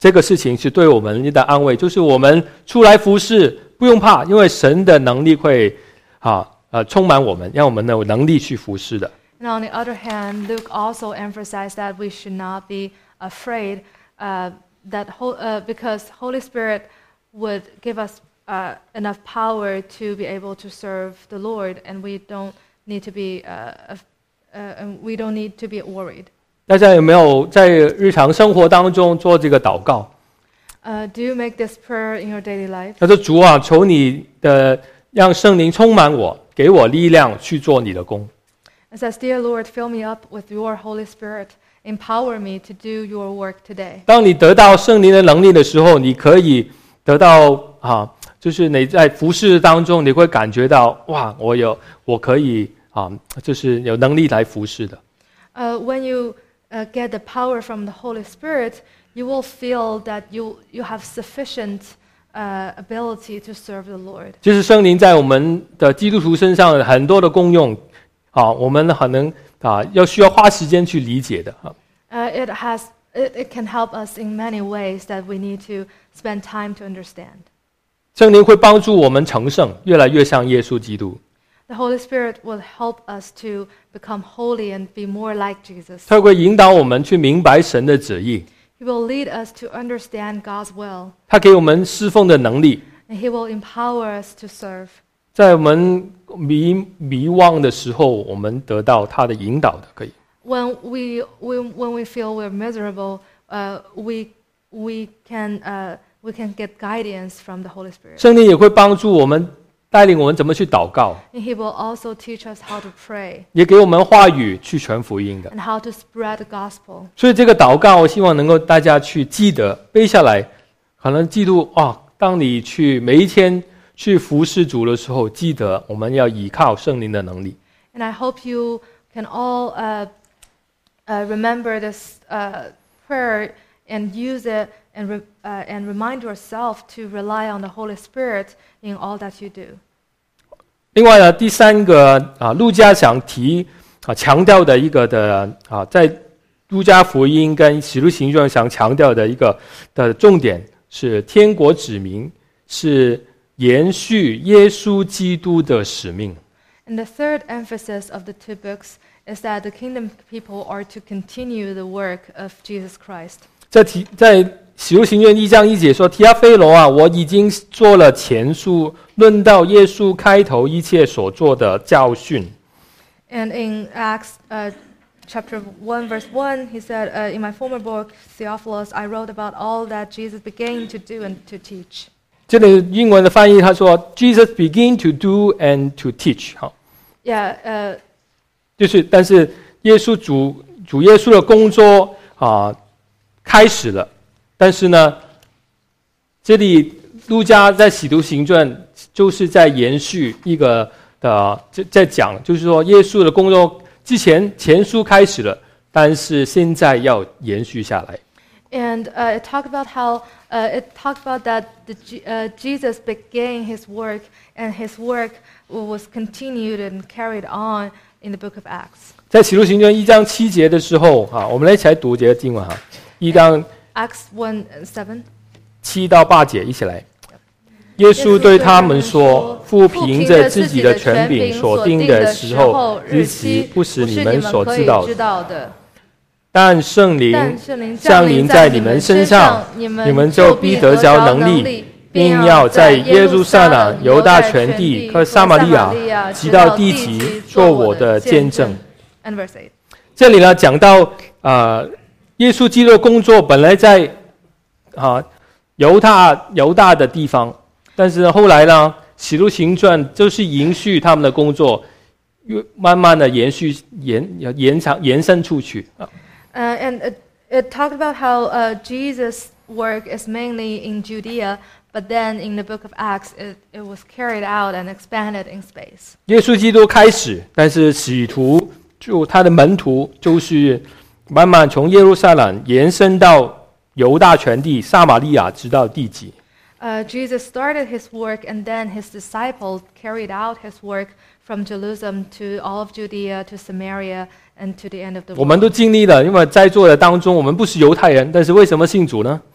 这个事情是对我们的安慰，就是我们出来服侍不用怕，因为神的能力会啊呃充满我们，让我们有能力去服侍的。 And on the other hand, Luke also emphasized that we should not be afraid uh, that ho- uh, because Holy Spirit would give us uh, enough power to be able to serve the Lord, and we don't need to be uh, uh, and we don't need to be worried. 大家有没有在日常生活当中做这个祷告？ Uh, do you make this prayer in your daily life? 他说：“主啊，求你的让圣灵充满我，给我力量去做你的工。” It says, "Dear Lord, fill me up with your Holy Spirit. Empower me to do your work today." 当你得到圣灵的能力的时候，你可以得到啊，就是你在服侍当中，你会感觉到哇，我有我可以啊，就是有能力来服侍的。 Uh, when you uh, get the power from the Holy Spirit, you will feel that you you have sufficient uh, ability to serve the Lord. 就是圣灵在我们的基督徒身上有很多的功用，啊，我们可能啊要需要花时间去理解的啊。 Uh, it has it, it can help us in many ways that we need to spend time to understand. 圣灵会帮助我们成圣，越来越像耶稣基督。 The Holy Spirit will help us to become holy and be more like Jesus. 他会引导我们去明白神的旨意， He will lead us to understand God's will, 他给我们侍奉的能力， and He will empower us to serve. 在我们迷迷惘的时候，我们得到他的引导的，可以。 When we, we when we feel we're miserable, uh, we we can uh, we can get guidance from the Holy Spirit. 圣灵也会帮助我们，带领我们怎么去祷告， And He will also teach us how to pray 也给我们话语去传福音的。 and how to spread the gospel. 所以这个祷告，我希望能够大家去记得背下来，可能记录啊。当你去每一天去服侍主的时候，记得我们要依靠圣灵的能力。 And I hope you can all uh, uh, remember this uh, prayer and use it and re- uh, and remind yourself to rely on the Holy Spirit in all that you do. 另外呢，第三个啊，路加想提啊强调的一个的啊，在路加福音跟使徒行传想强调的一个的重点是，天国子民是延续耶稣基督的使命。 And the third emphasis of the two books is that the kingdom people are to continue the work of Jesus Christ. 在提在使徒行传一章一节说：“提阿非罗啊，我已经做了前书，论到耶稣开头一切所做的教训。” And in Acts uh, chapter one, verse one, he said, uh, "In my former book, Theophilus, I wrote about all that Jesus began to do and to teach." 这里英文的翻译他说 ：“Jesus began to do and to teach。” 好， Yeah, uh, 就是但是耶稣主主耶稣的工作啊开始了，但是呢，这里路加在使徒行传就是在延续一个的在在讲，就是说耶稣的工作之前前书开始了，但是现在要延续下来。 and uh, it talked about how uh, it talked about that the, G- uh, Jesus began his work, and his work was continued and carried on in the book of Acts. 在使徒行传一章七节的时候啊，我们来一起来读这个经文哈，一章 Acts one uh, seven. 七到八节，一起来。耶稣对他们说：“父凭着自己的权柄所定的时候、日期，不使你们所知道的。但圣灵降临在你们身上，你们就必得着能力，并要在耶路撒冷、犹大全地和撒玛利亚，直到地极，做我的见证。” And verse eight. 这里呢讲到啊、呃，耶稣基督的工作本来在啊犹大犹大的地方，但是后来呢，使徒行传就是延续他们的工作，越慢慢的延续延延长延伸出去啊。 Uh, and it, it talked about how uh, Jesus' work is mainly in Judea, but then in the book of Acts, it, it was carried out and expanded in space. 耶稣基督开始，但是使徒就他的门徒就是慢慢从耶路撒冷延伸到犹大全地、撒玛利亚，直到地极。 Uh, Jesus started his work, and then his disciples carried out his work from Jerusalem to all of Judea, to Samaria, and to the end of the 我们 world. 都经历了，因为在座的当中，我们不是犹太人，但是为什么信主呢？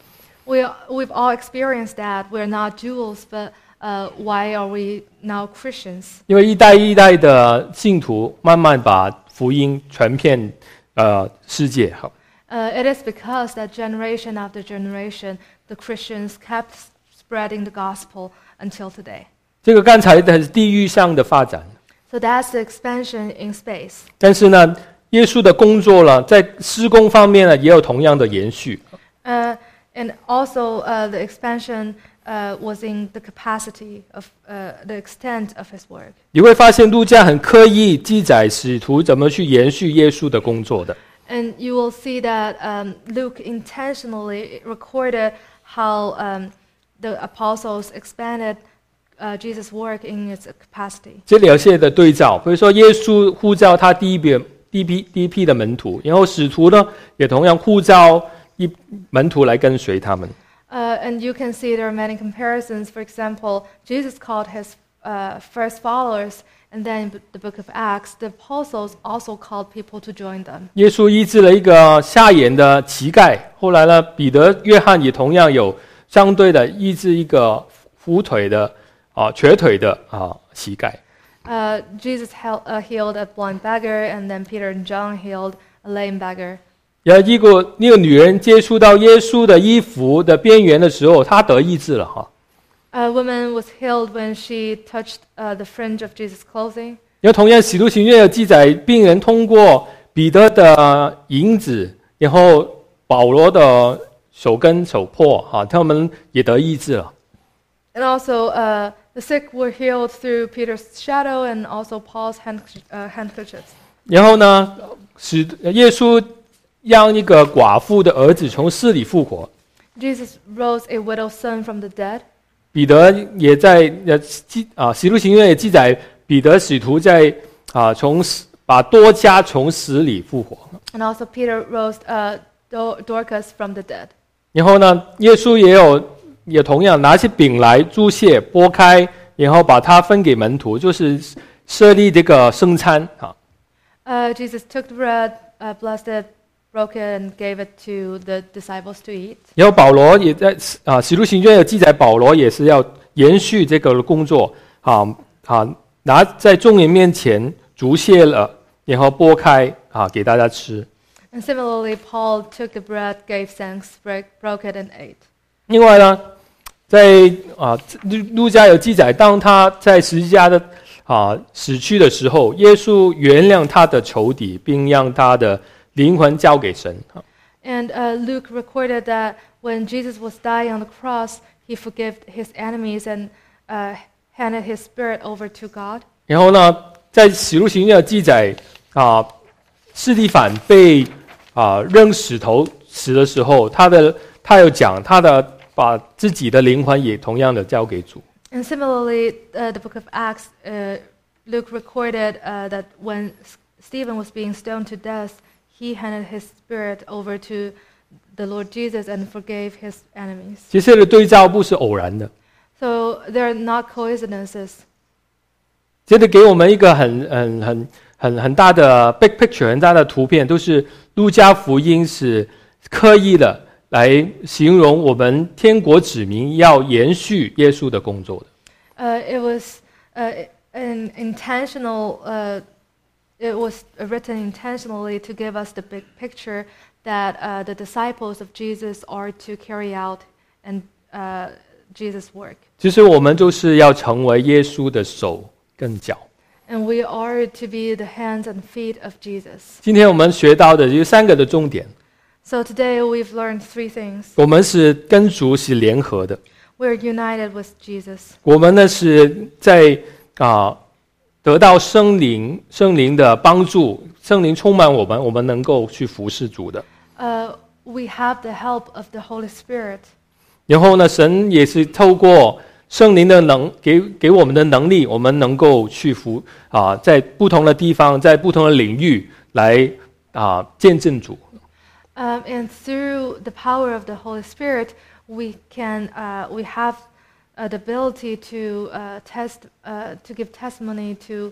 We we've all experienced that. We're not Jews, but uh, why are we now Christians? 因为一代一代的信徒慢慢把福音传遍呃世界。好， Uh, it is because that generation after generation, the Christians kept spreading the gospel until today. 这个刚才的是地域上的发展， So that's the expansion in space. 但是呢，耶稣的工作呢，在施工方面呢，也有同样的延续。 Uh, and also, uh, the expansion uh, was in the capacity of uh, the extent of his work. 你会发现路加很刻意记载使徒怎么去延续耶稣的工作的。 And you will see that um, Luke intentionally recorded how um, the apostles expanded uh, Jesus' work in its capacity. 这两些的对照，比如说耶稣呼召他第一批、第一批、第一批的门徒，然后使徒呢也同样呼召一门徒来跟随他们。 Uh, and you can see there are many comparisons. For example, Jesus called his uh, first followers, and then in the book of Acts, the apostles also called people to join them. 耶稣医治了一个瞎眼的乞丐，后来呢，彼得、约翰也同样有相对的医治一个扶腿的啊、瘸腿的啊、乞丐。 Uh, Jesus hel- uh, healed a blind beggar, and then Peter and John healed a lame beggar. 然后一个那个女人接触到耶稣的衣服的边缘的时候，她得医治了哈。 A woman was healed when she touched uh, the fringe of Jesus' clothing. 然后同样，使徒行传有记载，病人通过彼得的引子，然后保罗的手跟手破，哈，他们也得医治了。 And also, uh, the sick were healed through Peter's shadow and also Paul's hand, uh, handkerchiefs. 然后呢，使耶稣让一个寡妇的儿子从死里复活。 Jesus rose a widow's son from the dead. 彼得也在呃记啊，使徒行传也记载，彼得使徒在啊从死把多加从死里复活。 And also Peter rose uh, Dor- Dorcas from the dead. 然后呢，耶稣也有也同样拿起饼来注谢，拨开，然后把它分给门徒，就是设立这个圣餐啊。 Uh, Jesus took the bread, uh, blessed it, broke it, and gave it to the disciples to eat. 然后保罗也在啊，使徒行传有记载，保罗也是要延续这个工作啊啊，拿在众人面前祝谢了，然后拨开啊给大家吃。 And similarly, Paul took the bread, gave thanks, break, broke it, and ate. 另外呢，在啊路路加有记载，当他在十字架的啊死去的时候，耶稣原谅他的仇敌，并让他的灵魂交给神。 And uh, Luke recorded that when Jesus was dying on the cross, he forgave his enemies and uh, handed his spirit over to God. 然后呢，在使徒行传有记载啊，司提反被啊扔石头死的时候，他的他有讲他的把自己的灵魂也同样的交给主。 And similarly, uh, the book of Acts, uh, Luke recorded uh, that when S- Stephen was being stoned to death, he handed his spirit over to the Lord Jesus and forgave his enemies. 其实的对照不是偶然的， So they're not coincidences. 这里给我们一个很很很很很大的 big picture， 很大的图片，都是路加福音是刻意的来形容我们天国子民要延续耶稣的工作的。 Uh, it was uh, an intentional. Uh, it was written intentionally to give us the big picture that uh, the disciples of Jesus are to carry out and uh, Jesus' work. 其实我们就是要成为耶稣的手跟脚。 And we are to be the hands and feet of Jesus. 今天我们学到的有三个的重点， So today we've learned three things. 我们是跟主是联合的， We're united with Jesus. 我们呢是在啊、得到圣灵圣灵的帮助，圣灵充满我们，我们能够去服侍主的。 Uh, we have the help of the Holy Spirit. 然后呢，神也是透过圣灵的能给给我们的能力，我们能够去服啊、在不同的地方，在不同的领域来啊、见证主。 Um, and through the power of the Holy Spirit, we can uh, we have uh, the ability to uh, test uh, to give testimony to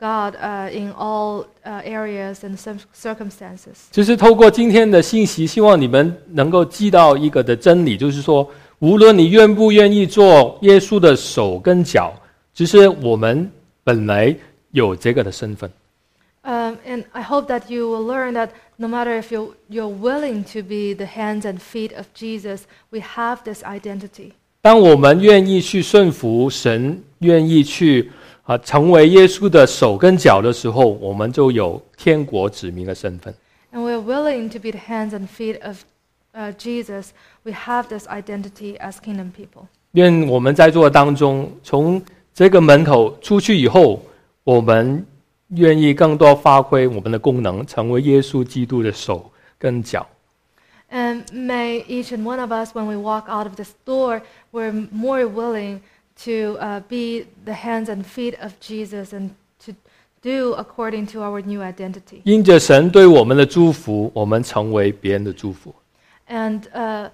God uh, in all uh, areas and cir- circumstances. 就是透过今天的信息，希望你们能够记到一个的真理，就是说，无论你愿不愿意做耶稣的手跟脚，只是我们本来有这个的身份。 Um, and I hope that you will learn that no matter if you're, you're willing to be the hands and feet of Jesus, we have this identity. 当我们愿意去顺服神，愿意去啊成为耶稣的手跟脚的时候，我们就有天国子民的身份。 And we're willing to be the hands and feet of uh, Jesus, we have this identity as kingdom people. 愿我们在座当中，从这个门口出去以后，我们愿意更多发挥我们的功能，成为耶稣基督的手跟脚。 And may each and one of us, when we walk out of this door, we're more willing to uh, be the hands and feet of Jesus and to do according to our new identity. 因着神对我们的祝福，我们成为别人的祝福。 And uh,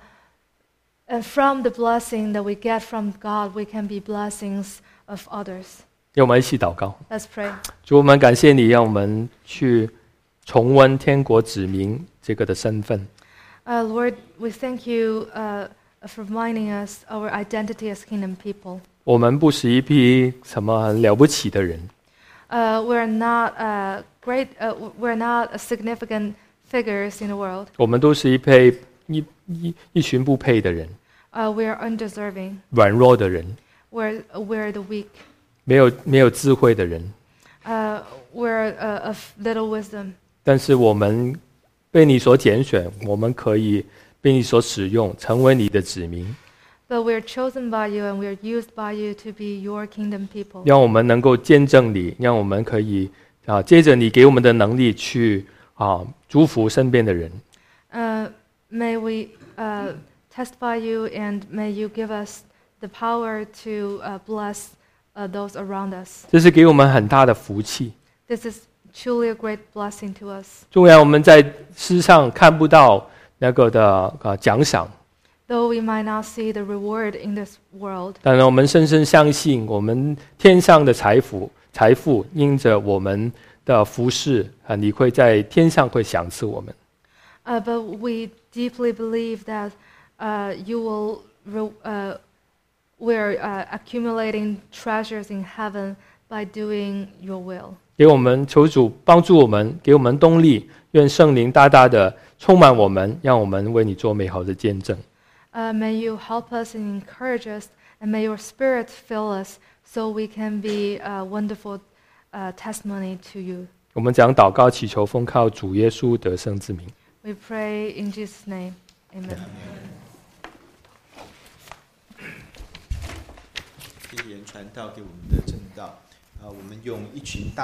and from the blessing that we get from God, we can be blessings of others. 让我们一起祷告。 Let's pray. 主，我们感谢你，让我们去重温天国子民这个的身份。 Uh, Lord, we thank you uh, for reminding us our identity as kingdom people. 我们不是一批什么很了不起的人， Uh, we're not uh, great. Uh, we're not significant figures in the world. 我们都是一配一一一群不配的人， Uh, we're undeserving. 软弱的人， We're we're the weak. 没有没有智慧的人。 Uh, we're uh, of little wisdom. 但是我们被你所拣选，我们可以被你所使用，成为你的子民， But we're chosen by you and we're used by you to be your kingdom people. 让我们能够见证你，让我们可以啊，借着你给我们的能力去啊祝福身边的人。 Uh, may we uh, testify you and may you give us the power to uh, bless uh, those around us. 这是给我们很大的福气。 This is truly a great blessing to us. 纵然我们在世上看不到那个的啊奖赏， Though we might not see the reward in this world, 但是我们深深相信，我们天上的财富，财富因着我们的服侍啊，你会在天上会赏赐我们。 uh, but we deeply believe that uh, you will. Re- uh, we're uh, accumulating treasures in heaven by doing your will. 给我们求主帮助我们，给我们动力，愿圣灵大大的充满我们，让我们为你做美好的见证。 Uh, may you help us and encourage us, and may your Spirit fill us so we can be a wonderful uh, testimony to you. 我们将祷告祈求，奉靠主耶稣得胜之名。 We pray in Jesus' name. Amen. 谢谢传道给我们的正道啊，我们用一群大